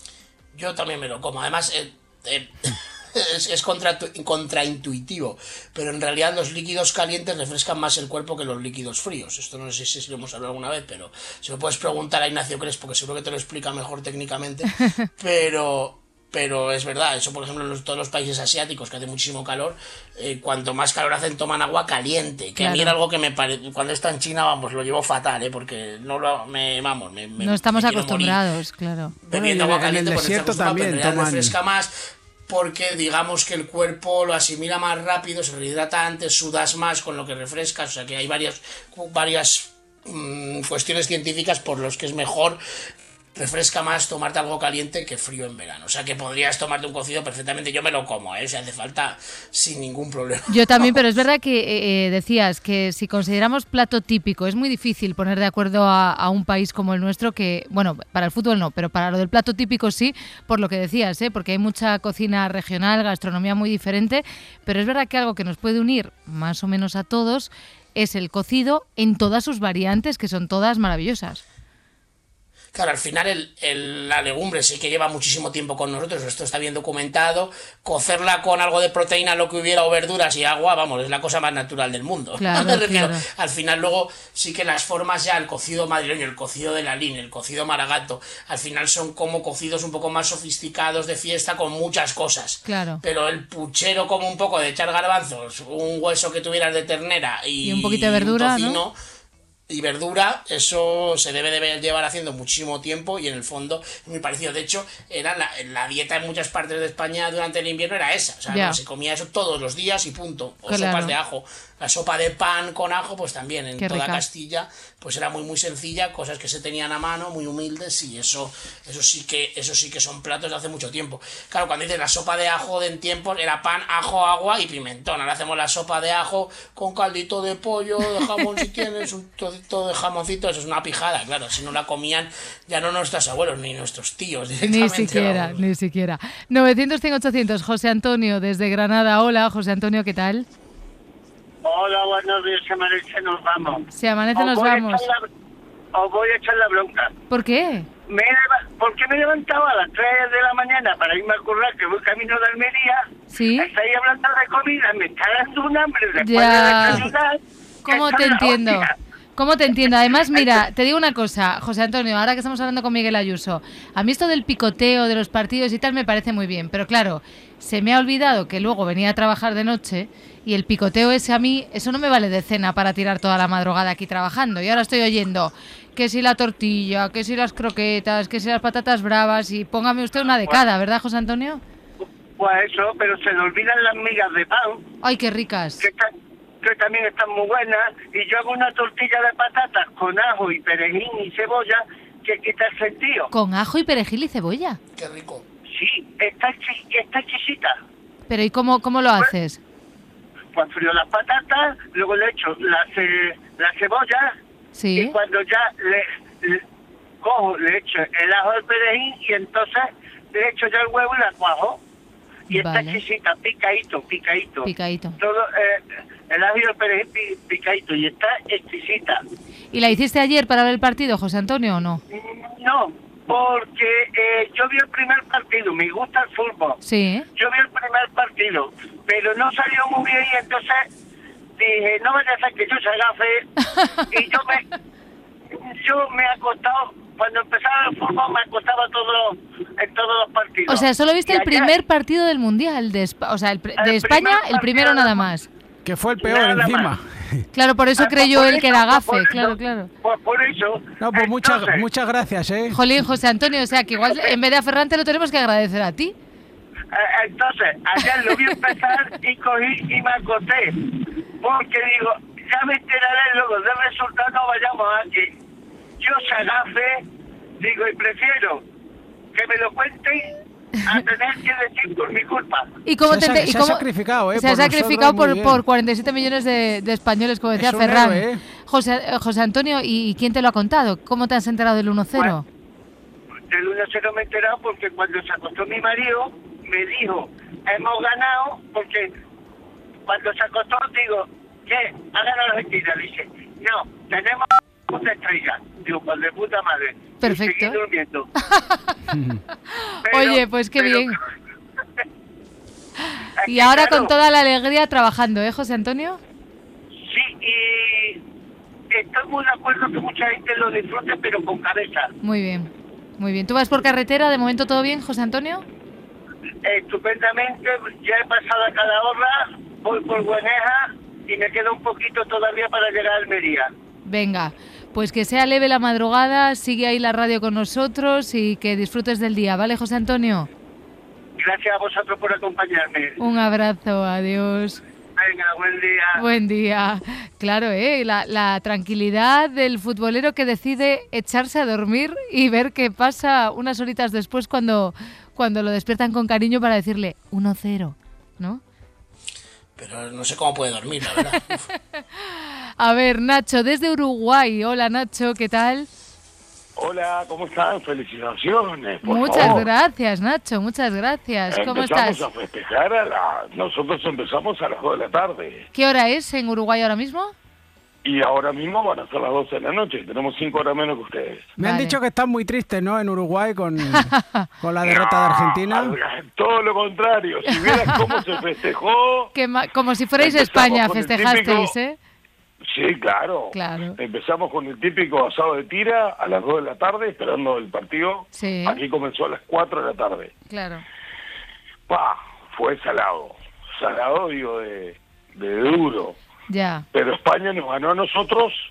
Yo también me lo como, además... Eh, eh... Es, es contra, contraintuitivo, pero en realidad los líquidos calientes refrescan más el cuerpo que los líquidos fríos. Esto no sé si lo hemos hablado alguna vez, pero si lo puedes preguntar a Ignacio Crespo, que seguro que te lo explica mejor técnicamente, pero... Pero es verdad, eso por ejemplo en todos los países asiáticos que hace muchísimo calor, eh, cuanto más calor hacen toman agua caliente, que claro. A mí era algo que me parece, cuando está en China, vamos, lo llevo fatal, ¿eh? Porque no lo, me, vamos, me, me, no estamos me acostumbrados, morir. Claro. Bebiendo bueno, agua caliente, en el desierto también pero toman... refresca más, porque digamos que el cuerpo lo asimila más rápido, se rehidrata antes, sudas más con lo que refrescas, o sea que hay varias, varias mmm, cuestiones científicas por los que es mejor. Refresca más tomarte algo caliente que frío en verano. O sea que podrías tomarte un cocido perfectamente. Yo me lo como, ¿eh? Si hace falta, sin ningún problema. Yo también, pero es verdad que eh, decías que si consideramos plato típico, es muy difícil poner de acuerdo a, a un país como el nuestro, que, bueno, para el fútbol no, pero para lo del plato típico sí, por lo que decías, ¿eh? Porque hay mucha cocina regional, gastronomía muy diferente, pero es verdad que algo que nos puede unir más o menos a todos es el cocido en todas sus variantes, que son todas maravillosas. Claro, al final el, el, la legumbre sí que lleva muchísimo tiempo con nosotros, esto está bien documentado, cocerla con algo de proteína, lo que hubiera, o verduras y agua, vamos, es la cosa más natural del mundo. Claro, Me refiero, claro. Al final luego sí que las formas ya, el cocido madrileño, el cocido de la Lin, el cocido maragato, al final son como cocidos un poco más sofisticados de fiesta con muchas cosas. Claro. Pero el puchero como un poco de echar garbanzos, un hueso que tuvieras de ternera y, y un poquito de verdura, un tocino, ¿no? y verdura, eso se debe de llevar haciendo muchísimo tiempo y en el fondo es muy parecido. De hecho, era la, la dieta en muchas partes de España durante el invierno era esa. O sea, no, se comía eso todos los días y punto. O claro. sopas de ajo. La sopa de pan con ajo, pues también en Qué toda rica. Castilla, pues era muy muy sencilla, cosas que se tenían a mano, muy humildes, y eso eso sí que eso sí que son platos de hace mucho tiempo. Claro, cuando dices la sopa de ajo de en tiempos era pan, ajo, agua y pimentón. Ahora hacemos la sopa de ajo con caldito de pollo, de jamón si tienes, un trocito de jamoncito, eso es una pijada, claro, si no la comían ya no nuestros abuelos ni nuestros tíos ni siquiera, vamos. ni siquiera. novecientos, cien, ochocientos, José Antonio desde Granada. Hola, José Antonio, ¿qué tal? Hola, buenos días, se amanece, nos vamos. Se amanece, os nos vamos. La, os voy a echar la bronca. ¿Por qué? Me porque me levantaba a las tres de la mañana para irme a currar, que voy camino de Almería. Sí. Estáis hablando de comida, me está dando un hambre después ya. de desayunar. ¿Cómo te entiendo? Hostia. ¿Cómo te entiendo? Además, mira, te digo una cosa, José Antonio, ahora que estamos hablando con Miguel Ayuso, a mí esto del picoteo de los partidos y tal me parece muy bien, pero claro, se me ha olvidado que luego venía a trabajar de noche y el picoteo ese a mí, eso no me vale de cena para tirar toda la madrugada aquí trabajando. Y ahora estoy oyendo que si la tortilla, que si las croquetas, que si las patatas bravas y póngame usted una de cada, ¿verdad, José Antonio? Pues eso, pero se le olvidan las migas de pan. ¡Ay, qué ricas! Que están, que también están muy buenas, y yo hago una tortilla de patatas con ajo y perejil y cebolla que quita el sentido. ¿Con ajo y perejil y cebolla? ¡Qué rico! Sí, está, está exquisita. ¿Pero y cómo, cómo lo pues, haces? Pues frío las patatas, luego le echo la, ce, la cebolla, sí. Y cuando ya le, le cojo, le echo el ajo del perejil y entonces le echo ya el huevo y la cuajo. Y vale. Está exquisita, picadito, picadito. Picadito. Todo, eh, el ajo y el perejil picadito y está exquisita. ¿Y la hiciste ayer para ver el partido, José Antonio, o no? No, porque eh, yo vi el primer partido, me gusta el fútbol. Sí. Yo vi el primer partido, pero no salió muy bien y entonces dije, no vaya a ser que yo se agafe. Y yo me, yo me he acostado, cuando empezaba el fútbol me acostaba todo, en todos los partidos. O sea, solo viste y el allá, primer partido del Mundial, de, o sea, el, de el España, el primero nada más. Que fue el peor encima. Más. Claro, por eso ah, creyó pues él eso, que era gafe, pues claro, eso, claro. Pues por eso. No, pues muchas, muchas gracias, ¿eh? Jolín, José Antonio, o sea, que igual en vez de a Ferran te lo tenemos que agradecer a ti. Entonces, ayer lo vi empezar y cogí y me acosté. Porque digo, ya me enteraré luego del resultado, no vayamos a que yo se agafe, digo, y prefiero que me lo cuenten a tener que decir por mi culpa. ¿Y cómo se te, ha, y se cómo, ha sacrificado, ¿eh? Se ha sacrificado por, por cuarenta y siete millones de, de españoles, como decía Ferran. Héroe, ¿eh? José, José Antonio, ¿y quién te lo ha contado? ¿Cómo te has enterado del uno cero? Bueno, del uno cero me he enterado porque cuando se acostó mi marido, me dijo, hemos ganado, porque cuando se acostó, digo, ¿qué? ¿Ha ganado la Argentina? Dice, no, tenemos una estrella. Digo, pues de puta madre. Perfecto. Y seguí durmiendo. pero, Oye, pues qué pero, bien. Y ahora claro, con toda la alegría trabajando, ¿eh, José Antonio? Sí, y estoy muy de acuerdo que mucha gente lo disfrute, pero con cabeza. Muy bien, muy bien. ¿Tú vas por carretera? ¿De momento todo bien, José Antonio? Estupendamente, ya he pasado a Calahorra, voy por Bueneja y me queda un poquito todavía para llegar a Almería. Venga, pues que sea leve la madrugada, sigue ahí la radio con nosotros y que disfrutes del día, ¿vale, José Antonio? Gracias a vosotros por acompañarme. Un abrazo, adiós. Venga, buen día. Buen día. Claro, ¿eh? La, la tranquilidad del futbolero que decide echarse a dormir y ver qué pasa unas horitas después cuando, cuando lo despiertan con cariño para decirle uno cero, ¿no? Pero no sé cómo puede dormir, la verdad. A ver, Nacho, desde Uruguay. Hola, Nacho, ¿qué tal? Hola, ¿cómo están? Felicitaciones, por Muchas favor. gracias, Nacho, muchas gracias. ¿Cómo empezamos estás? a festejar a la... Nosotros empezamos a las dos de la tarde. ¿Qué hora es en Uruguay ahora mismo? Y ahora mismo van a ser las doce de la noche. Tenemos cinco horas menos que ustedes. Me Vale. han dicho que están muy tristes, ¿no? En Uruguay con, con la derrota de Argentina. Todo lo contrario. Si vieras cómo se festejó... Que ma- como si fuerais España, festejasteis, ¿eh? Sí, claro. Claro. Empezamos con el típico asado de tira a las dos de la tarde, esperando el partido. Sí. Aquí comenzó a las cuatro de la tarde. Claro. Pa, fue salado. Salado, digo, de, de duro. Ya. Pero España nos ganó a nosotros,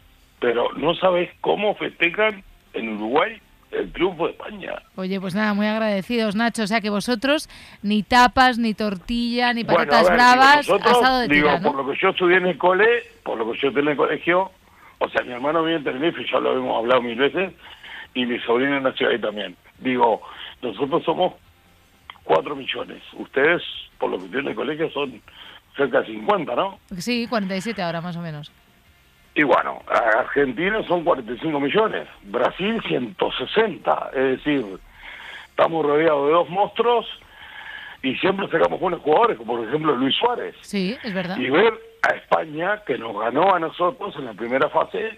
pero no sabes cómo festejan en Uruguay el triunfo de España. Oye, pues nada, muy agradecidos, Nacho. O sea que vosotros ni tapas, ni tortilla, ni patatas bueno, ver, bravas, digo, nosotros, asado de digo, tira, ¿no? por lo que yo estudié en el cole, por lo que yo estudié en el colegio, o sea, mi hermano vive en Tenerife, ya lo hemos hablado mil veces, y mi sobrino nació ahí también. Digo, nosotros somos cuatro millones. Ustedes, por lo que tienen en el colegio, son cerca de cincuenta, ¿no? Sí, cuarenta y siete ahora, más o menos. Y bueno, Argentina son cuarenta y cinco millones, Brasil ciento sesenta, es decir, estamos rodeados de dos monstruos y siempre sacamos buenos jugadores, como por ejemplo Luis Suárez. Sí, es verdad. Y ver a España, que nos ganó a nosotros en la primera fase,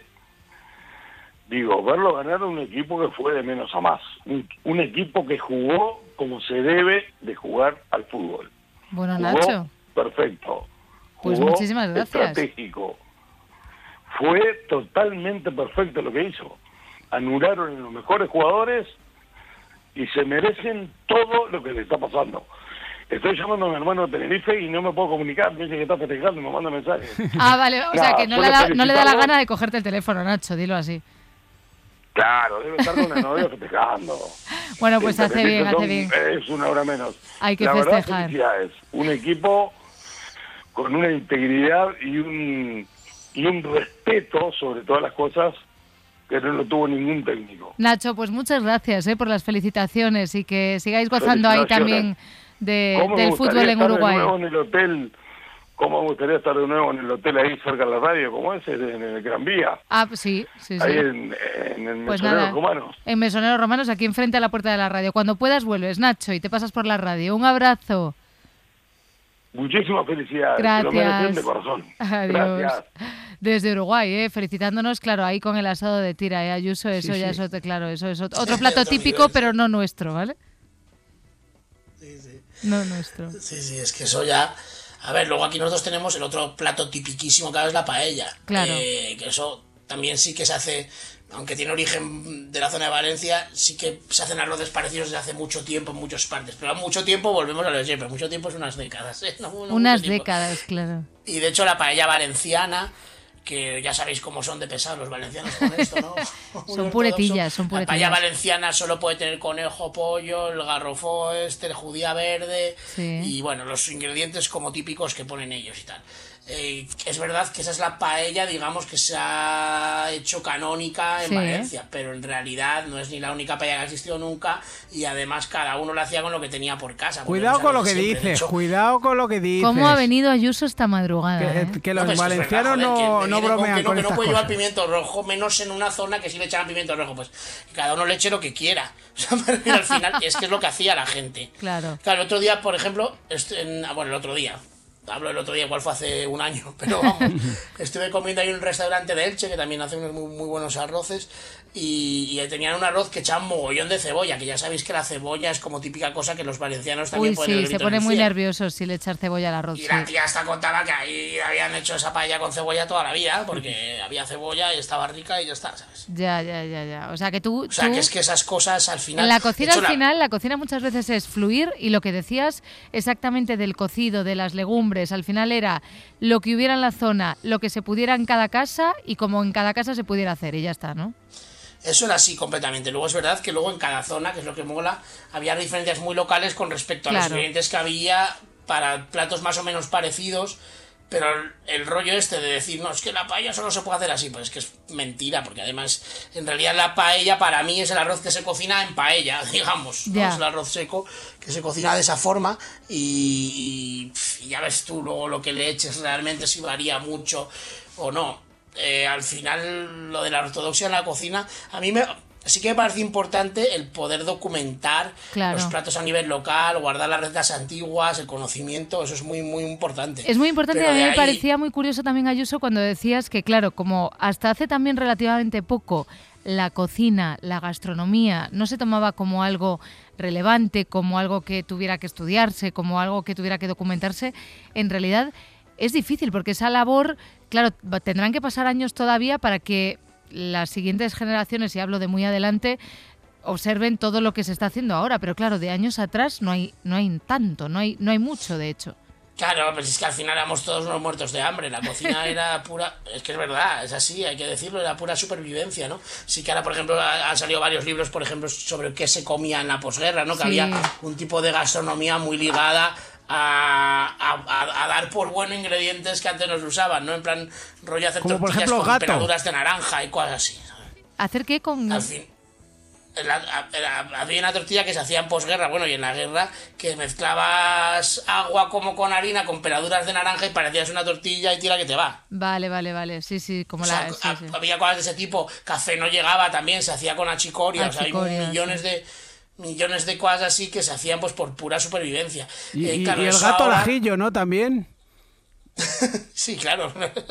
digo, verlo ganar a un equipo que fue de menos a más, un, un equipo que jugó como se debe de jugar al fútbol. Bueno, Jugó Nacho. perfecto. Pues Jugó muchísimas gracias. Estratégico. Fue totalmente perfecto lo que hizo. Anularon a los mejores jugadores y se merecen todo lo que le está pasando. Estoy llamando a mi hermano de Tenerife y no me puedo comunicar, me dice que está festejando y me manda mensajes. Ah, vale, o sea Nada, que no solo le, da, no le da la felicitarlo. gana de cogerte el teléfono, Nacho, dilo así. Claro, debe estar con la novia festejando. Bueno, pues En hace Tenerife bien, hace son- bien. Es una hora menos. Hay que la verdad, festejar. felicidades. Un equipo con una integridad y un, y un respeto sobre todas las cosas que no lo tuvo ningún técnico. Nacho, pues muchas gracias eh, por las felicitaciones y que sigáis gozando ahí también de, ¿Cómo me del gustaría fútbol en estar Uruguay. de nuevo en el hotel? ¿Cómo me gustaría estar de nuevo en el hotel ahí cerca de la radio, como ese, en el Gran Vía? Ah, pues sí, sí, sí. Ahí en, en el Pues Mesonero nada, Romanos. en Mesoneros Romanos, aquí enfrente a la puerta de la radio. Cuando puedas vuelves, Nacho, y te pasas por la radio. Un abrazo. Muchísimas felicidades. Gracias. Se lo merecen de corazón. Adiós. Gracias. Desde Uruguay, ¿eh? Felicitándonos, claro, ahí con el asado de tira, ¿eh? Ayuso, eso Sí, ya sí. es otro, claro, eso es otro, otro plato Otro típico, nivel. pero no nuestro, ¿vale? Sí, sí. No nuestro. Sí, sí, es que eso ya... A ver, luego aquí nosotros tenemos el otro plato tipiquísimo, claro, es la paella. Claro. Eh, que eso también sí que se hace, aunque tiene origen de la zona de Valencia, sí que se hacen arroces parecidos desde hace mucho tiempo en muchas partes. Pero a mucho tiempo, volvemos a lo de siempre, mucho tiempo es unas décadas, ¿eh? No, no Unas mucho tiempo. décadas, claro. Y de hecho la paella valenciana, que ya sabéis cómo son de pesados los valencianos con esto, ¿no? Muy Son puretillas, ortodoxo. son La paella puretillas. valenciana solo puede tener conejo, pollo, el garrofó este, el judía verde Sí. y bueno, los ingredientes como típicos que ponen ellos y tal. Eh, es verdad que esa es la paella, digamos, que se ha hecho canónica en Sí. Valencia, pero en realidad no es ni la única paella que ha existido nunca y además cada uno lo hacía con lo que tenía por casa. porque Cuidado no con lo sabes que siempre. De dices, hecho, cuidado con lo que dices. ¿Cómo ha venido Ayuso esta madrugada? Que, eh? que No, los pues es valencianos verdad, joder, no, que no vienen con bromean que no, con que no estas puede llevar cosas. pimiento rojo, menos en una zona que sí le echaban pimiento rojo, pues que cada uno le eche lo que quiera. O sea, pero al final es que es lo que hacía la gente. Claro. Claro, el otro día, por ejemplo, est- en- bueno, el otro día, hablo del otro día, igual fue hace un año, pero vamos, estuve comiendo ahí en un restaurante de Elche que también hace unos muy, muy buenos arroces y, y tenían un arroz que echaban mogollón de cebolla, que ya sabéis que la cebolla es como típica cosa que los valencianos también Uy, ponen el sí, se grito en pone el muy cielo. nervioso si le echas cebolla al arroz. Y sí. la tía hasta contaba que ahí habían hecho esa paella con cebolla toda la vida, porque había cebolla y estaba rica y ya está, ¿sabes? Ya, ya, ya, ya. O sea que tú... O sea, tú- que es que esas cosas al final... En la cocina, de hecho, al la- final, la cocina muchas veces es fluir y lo que decías exactamente del cocido, de las legumbres, al final era lo que hubiera en la zona, lo que se pudiera en cada casa y como en cada casa se pudiera hacer y ya está, ¿no? Eso era así completamente. Luego es verdad que luego en cada zona, que es lo que mola, había diferencias muy locales con respecto a los Claro. ingredientes que había para platos más o menos parecidos, pero el, el rollo este de decir, no, es que la paella solo se puede hacer así, pues es que es mentira, porque además, en realidad la paella para mí es el arroz que se cocina en paella, digamos, ¿no? Ya. Es el arroz seco que se cocina de esa forma y, y, pf, y ya ves tú luego lo que le eches realmente si varía mucho o no. Eh, al final lo de la ortodoxia en la cocina a mí me sí que me parece importante el poder documentar Claro. los platos a nivel local, guardar las recetas antiguas, el conocimiento, eso es muy muy importante. Es muy importante, Pero a mí de me ahí- parecía muy curioso también, Ayuso, cuando decías que, claro, como hasta hace también relativamente poco la cocina, la gastronomía, no se tomaba como algo relevante, como algo que tuviera que estudiarse, como algo que tuviera que documentarse, en realidad es difícil porque esa labor, claro, va- tendrán que pasar años todavía para que las siguientes generaciones, y hablo de muy adelante, observen todo lo que se está haciendo ahora, pero claro, de años atrás no hay no hay tanto, no hay no hay mucho, de hecho. Claro, pues es que al final éramos todos unos muertos de hambre. La cocina era pura... Es que es verdad, es así, hay que decirlo, era pura supervivencia, ¿no? Sí que ahora, por ejemplo, han salido varios libros, por ejemplo, sobre qué se comía en la posguerra, ¿no? Que Sí. había un tipo de gastronomía muy ligada a, a, a dar por bueno ingredientes que antes nos usaban, ¿no? En plan, rollo hacer Como por tortillas ejemplo, con gato. peladuras de naranja y cosas así, ¿sabes? ¿Hacer qué con...? Al fin... La, la, había una tortilla que se hacía en posguerra, bueno, y en la guerra, que mezclabas agua como con harina, con peladuras de naranja y parecías una tortilla y tira que te va. Vale, vale, vale. Sí, sí, como O sea, la... sí, a- sí. había cosas de ese tipo. Café no llegaba también, se hacía con achicoria. O sea, Achicoria, hay millones de millones de cosas así que se hacían pues por pura supervivencia. Y, Eh, y- claro, y el eso gato al ahora- ajillo, ¿no? También. Sí, claro.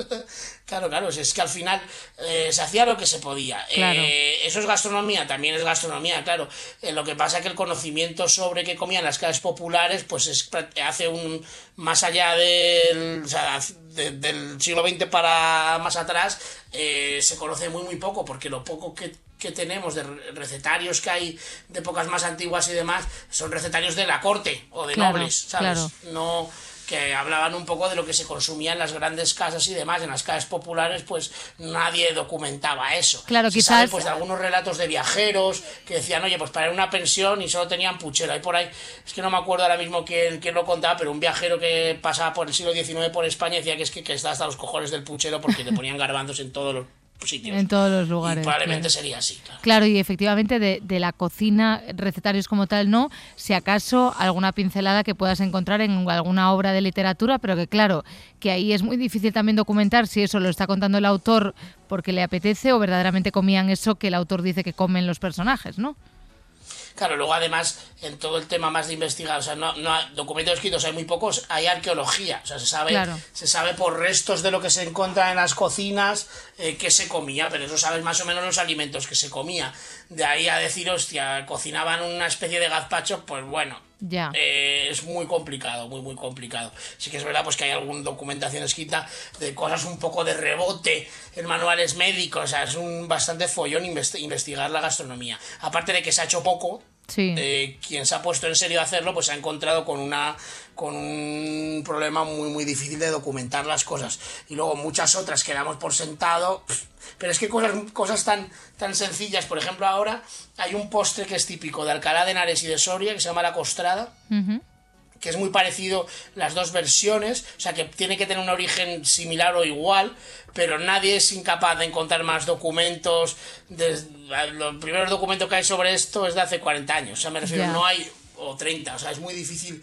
Claro, claro. Es que al final eh, se hacía lo que se podía. Claro. Eh, eso es gastronomía, también es gastronomía, claro. Eh, lo que pasa es que el conocimiento sobre qué comían las clases populares, pues es prac- hace un más allá del, o sea, de- del siglo veinte para más atrás, eh, se conoce muy muy poco, porque lo poco que que tenemos de re- recetarios que hay de épocas más antiguas y demás son recetarios de la corte o de Claro, nobles, ¿sabes? claro. No, que hablaban un poco de lo que se consumía en las grandes casas y demás. En las casas populares pues nadie documentaba eso. Claro, Se sabe, quizás- pues de algunos relatos de viajeros que decían, oye, pues para ir a una pensión y solo tenían puchero. Y por ahí, es que no me acuerdo ahora mismo quién, quién lo contaba, pero un viajero que pasaba por el siglo diecinueve por España decía que es que, que estaba hasta los cojones del puchero porque le ponían garbanzos en todos los sitios. En todos los Y lugares. probablemente claro. sería así, claro. Claro, y efectivamente de, de la cocina, recetarios como tal, no. Si acaso alguna pincelada que puedas encontrar en alguna obra de literatura, pero que claro, que ahí es muy difícil también documentar si eso lo está contando el autor porque le apetece o verdaderamente comían eso que el autor dice que comen los personajes, ¿no? Claro, luego además en todo el tema más de investigar, o sea, no, no hay documentos escritos, hay muy pocos, hay arqueología, o sea, se sabe, Claro. se sabe por restos de lo que se encuentra en las cocinas eh, qué se comía, pero eso sabes más o menos los alimentos que se comía. De ahí a decir, hostia, cocinaban una especie de gazpacho, pues bueno, Ya. eh, es muy complicado, muy muy complicado. Sí que es verdad pues que hay alguna documentación escrita de cosas un poco de rebote en manuales médicos, o sea, es un bastante follón investi- investigar la gastronomía. Aparte de que se ha hecho poco, Sí. eh, quien se ha puesto en serio a hacerlo pues se ha encontrado con una con un problema muy muy difícil de documentar las cosas, y luego muchas otras que damos por sentado, pff, pero es que cosas cosas tan tan sencillas. Por ejemplo, ahora hay un postre que es típico de Alcalá de Henares y de Soria que se llama la costrada, Ujú. que es muy parecido las dos versiones, o sea que tiene que tener un origen similar o igual, pero nadie es incapaz de encontrar más documentos. Des- los primeros documentos que hay sobre esto es de hace cuarenta años, o sea, me refiero, Ya. no hay, o treinta, o sea, es muy difícil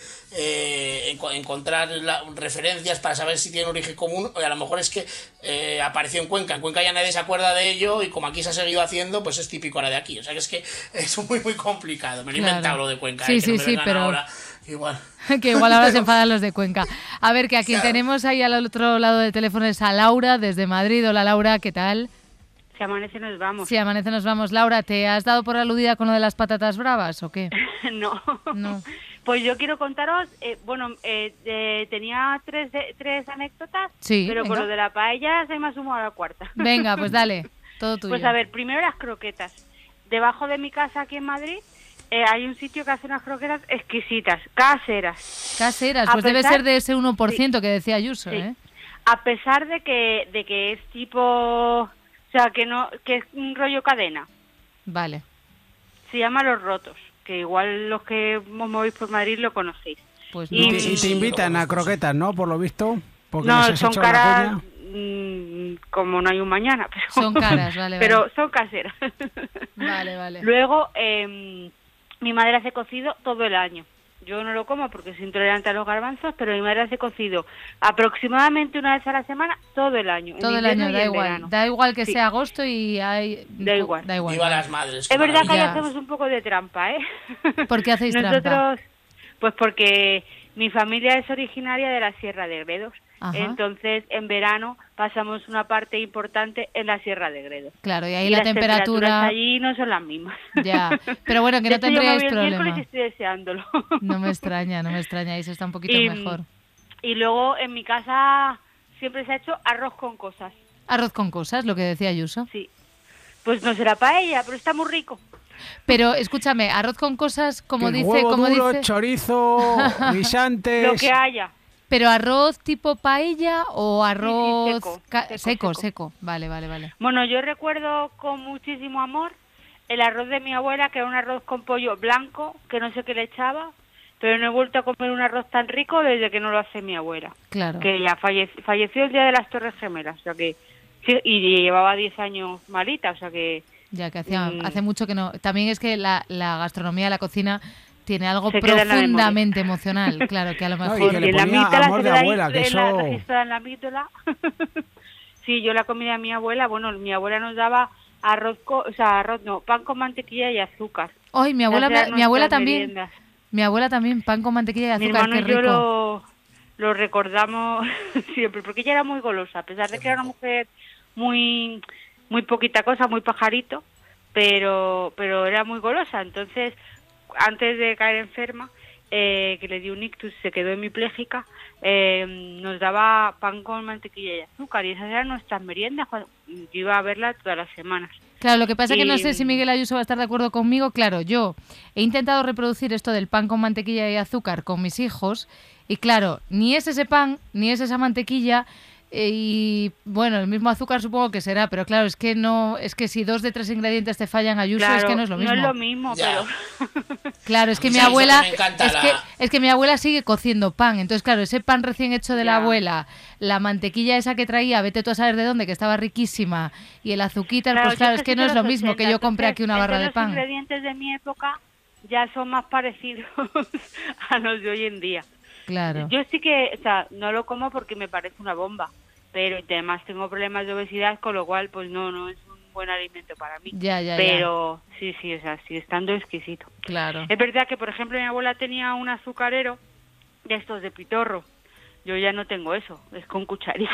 eh, enco- encontrar la- referencias para saber si tiene origen común, o a lo mejor es que eh, apareció en Cuenca, en Cuenca ya nadie se acuerda de ello, y como aquí se ha seguido haciendo, pues es típico ahora de aquí, o sea que es que es muy muy complicado. Me lo he Claro. inventado lo de Cuenca, Sí, eh, que sí, no me sí, vengan pero- ahora, igual. Que igual ahora se enfadan los de Cuenca. A ver, que a quien Claro. tenemos ahí al otro lado del teléfono es a Laura, desde Madrid. Hola, Laura, ¿qué tal? Si amanece nos vamos. Si amanece nos vamos. Laura, ¿te has dado por aludida con lo de las patatas bravas o qué? No. No. Pues yo quiero contaros, eh, bueno, eh, eh, tenía tres, de- tres anécdotas, Sí, pero venga. con lo de la paella se me ha sumado a la cuarta. Venga, pues dale, todo tuyo. Pues a ver, primero las croquetas. Debajo de mi casa aquí en Madrid eh, hay un sitio que hace unas croquetas exquisitas, caseras. Caseras, A pues debe pesar- ser de ese uno por ciento que decía Ayuso, Sí. ¿eh? A pesar de que, de que es tipo, o sea, que no, que es un rollo cadena. Vale. Se llama Los Rotos, que igual los que os movéis por Madrid lo conocéis. Pues Y, no. te, y te invitan a croquetas, ¿no? Por lo visto. Porque No, les has son echado la caras cuña. mm, como no hay un mañana. Pero, Son caras, vale, Pero vale. son caseras. Vale, vale. Luego, eh, mi madre hace cocido todo el año. Yo no lo como porque soy intolerante a los garbanzos, pero mi madre hace cocido aproximadamente una vez a la semana todo el año. en Todo el invierno año, y da en igual. verano. Da igual que Sí. sea agosto y hay... Da igual. Da igual. Viva vale. las madres. qué Es verdad que ahí maravilla. hacemos un poco de trampa, ¿eh? ¿Por qué hacéis Nosotros, trampa? pues porque mi familia es originaria de la Sierra de Gredos. Ajá. Entonces, en verano pasamos una parte importante en la Sierra de Gredos. Claro, y ahí Y la las temperaturas temperatura... allí no son las mismas. Ya, pero bueno, que De no hecho, yo me tendríais voy el miércoles problema. y estoy deseándolo. No me extraña, no me extraña, eso está un poquito Y- mejor. Y luego en mi casa siempre se ha hecho arroz con cosas. Arroz con cosas, lo que decía Ayuso. Sí. Pues no será paella, pero está muy rico. Pero escúchame, arroz con cosas, como Que dice, huevo como duro, dice... chorizo, guisantes. Lo que haya. ¿Pero arroz tipo paella o arroz Sí, sí, seco, ca- seco, seco, seco. seco? Vale, vale, vale. Bueno, yo recuerdo con muchísimo amor el arroz de mi abuela, que era un arroz con pollo blanco, que no sé qué le echaba, pero no he vuelto a comer un arroz tan rico desde que no lo hace mi abuela. Claro. Que ya falle- falleció el día de las Torres Gemelas, o sea que sí, y llevaba diez años malita, o sea que Ya que hacía, Mm. hace mucho que no. También es que la, la gastronomía, la cocina, tiene algo Se queda en la profundamente emocional. Claro, que a lo No, mejor. y que le en la ponía amígdala amor se de queda ahí, abuela, que en la- eso... registrada en la amígdala. Sí, yo la comida de mi abuela, bueno, mi abuela nos daba arroz, co- o sea, arroz no, pan con mantequilla y azúcar. Ay, mi abuela, Esas eran mi abuela nuestras también. meriendas. Mi abuela también, pan con mantequilla y Mi azúcar, hermano qué y yo rico. lo, lo recordamos siempre, porque ella era muy golosa, a pesar de que era una mujer muy muy poquita cosa, muy pajarito, pero pero era muy golosa. Entonces, antes de caer enferma, eh, que le dio un ictus, se quedó hemipléjica, eh, nos daba pan con mantequilla y azúcar, y esas eran nuestras meriendas. Cuando, yo iba a verla todas las semanas. Claro, lo que pasa es que no Y- sé si Miguel Ayuso va a estar de acuerdo conmigo. Claro, yo he intentado reproducir esto del pan con mantequilla y azúcar con mis hijos y claro, ni es ese pan, ni es esa mantequilla eh, y bueno, el mismo azúcar supongo que será, pero claro, es que no, es que si dos de tres ingredientes te fallan, Ayuso, Claro, es que no es lo mismo. No es lo mismo, Ya. pero... Claro, es que mi ¿Sabes lo que abuela me encanta? es La- que es que mi abuela sigue cociendo pan, entonces claro, ese pan recién hecho de la Ya. abuela, la mantequilla esa que traía, vete tú a saber de dónde, que estaba riquísima, y el azuquita, pues yo claro, es que soy no de es los lo mismo que ochenta, yo compré entonces, aquí una barra de entonces pan. Los ingredientes de mi época ya son más parecidos a los de hoy en día. Claro. Yo sí que, o sea, no lo como porque me parece una bomba, pero además tengo problemas de obesidad, con lo cual pues no no es un buen alimento para mí. Ya, ya, ya. pero sí, sí, o sea, sigue estando exquisito. Claro. Es verdad que, por ejemplo, mi abuela tenía un azucarero de estos de pitorro. Yo ya no tengo eso, es con cucharilla.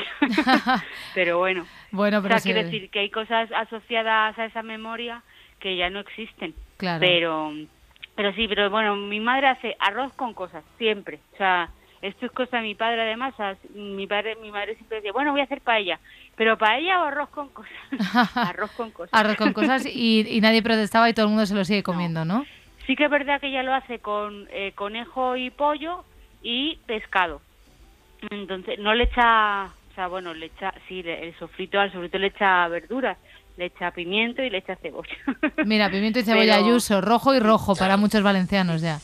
Pero bueno, Bueno, o pero sea, sí. quiero decir que hay cosas asociadas a esa memoria que ya no existen. Claro. Pero, pero sí, pero bueno, mi madre hace arroz con cosas, siempre. O sea, esto es cosa de mi padre además. O sea, mi padre, mi madre siempre decía, bueno, voy a hacer paella. Pero paella o arroz con cosas. Arroz con cosas. Arroz con cosas y, y nadie protestaba y todo el mundo se lo sigue comiendo, ¿no? Sí que es verdad que ella lo hace con eh, conejo y pollo y pescado. Entonces, no le echa, o sea, bueno, le echa, sí, le- el sofrito, al sofrito le echa verduras, le echa pimiento y le echa cebolla. Mira, pimiento y cebolla Pero- Ayuso, rojo y rojo para muchos valencianos ya.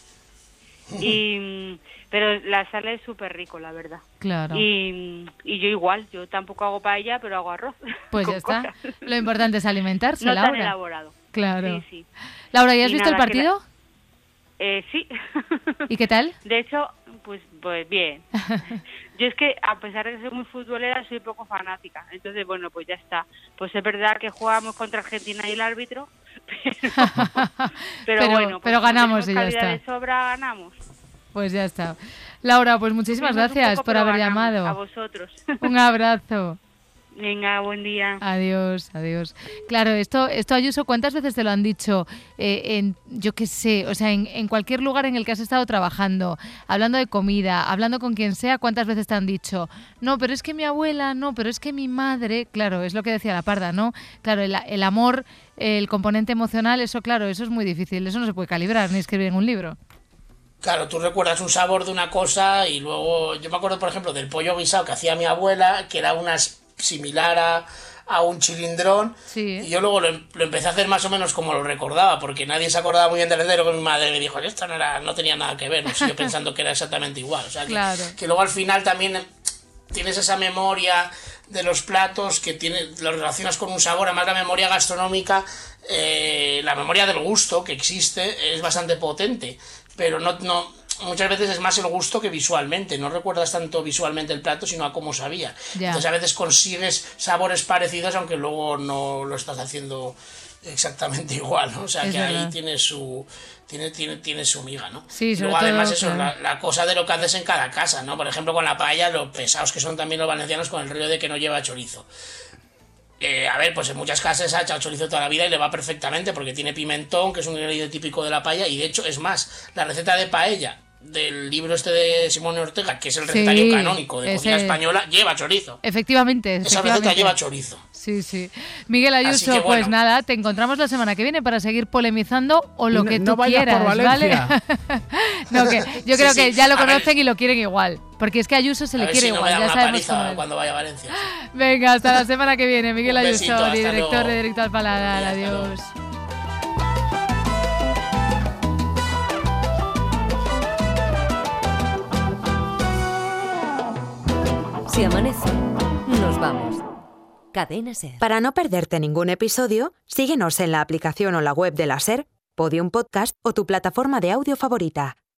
Y, mm, pero la sal es súper rico, la verdad. Claro. Y, y yo igual, yo tampoco hago paella, pero hago arroz. Pues con ya está. cosas. Lo importante es alimentarse, No tan Laura. elaborado. Claro. Sí, sí. Laura, ¿ya has Y visto el nada, que partido? la- Eh, sí. ¿Y qué tal? De hecho, pues, pues bien. Yo es que, a pesar de que soy muy futbolera, soy poco fanática. Entonces, bueno, pues ya está. Pues es verdad que jugamos contra Argentina y el árbitro, pero, pero, Pero- bueno, pues pero como ganamos tenemos y ya calidad está. de sobra, ganamos. Pues ya está. Laura, pues muchísimas Sufrimos un gracias poco, por pero haber ganamos. llamado. A vosotros. Un abrazo. Venga, buen día. Adiós, adiós. Claro, esto, esto Ayuso, ¿cuántas veces te lo han dicho? Eh, en, yo qué sé, o sea, en, en cualquier lugar en el que has estado trabajando, hablando de comida, hablando con quien sea, ¿cuántas veces te han dicho? No, pero es que mi abuela, no, pero es que mi madre, claro, es lo que decía la Parda, ¿no? Claro, el, el amor, el componente emocional, eso, claro, eso es muy difícil, eso no se puede calibrar ni escribir en un libro. Claro, tú recuerdas un sabor de una cosa y luego... Yo me acuerdo, por ejemplo, del pollo guisado que hacía mi abuela, que era una similar a, a un chilindrón. Sí. Y yo luego lo, em- lo empecé a hacer más o menos como lo recordaba, porque nadie se acordaba muy bien del receta, que mi madre me dijo que esto no, era, no tenía nada que ver, no sigo pensando que era exactamente igual. O sea, que, Claro. que luego al final también tienes esa memoria de los platos que tiene, lo relacionas con un sabor, además la memoria gastronómica, eh, la memoria del gusto que existe es bastante potente, pero no, no muchas veces es más el gusto que visualmente, no recuerdas tanto visualmente el plato sino a cómo sabía. Ya. Entonces a veces consigues sabores parecidos aunque luego no lo estás haciendo exactamente igual, ¿no? O sea, Es que ahí verdad. tiene su tiene tiene tiene su miga, ¿no? Sí, Y sobre luego además todo, eso, claro. la, la cosa de lo que haces en cada casa, ¿no? Por ejemplo, con la paella, lo pesados que son también los valencianos con el rollo de que no lleva chorizo. Eh, a ver, pues en muchas casas se ha echado chorizo toda la vida y le va perfectamente porque tiene pimentón, que es un ingrediente típico de la paella, y de hecho, es más, la receta de paella del libro este de Simón Ortega, que es el recetario Sí, canónico de cocina ese- española, lleva chorizo. Efectivamente, Esa efectivamente. receta lleva chorizo. Sí, sí. Miguel Así Ayuso, que pues bueno. nada, te encontramos la semana que viene para seguir polemizando o lo No- que no tú vayas quieras, por ¿vale? Valencia. No, que yo Sí, creo sí. que ya lo A ver. conocen y lo quieren igual, porque es que a Ayuso se A le ver quiere si no igual, me da ya una sabemos paliza cómo es. cuando vaya a Valencia. Venga, hasta la semana que viene. Miguel Un besito, Ayuso, hasta director luego. de Directo al Paladar. Adiós. Si amanece, nos vamos. Cadena Ser. Para no perderte ningún episodio, síguenos en la aplicación o la web de la SER, Podium Podcast o tu plataforma de audio favorita.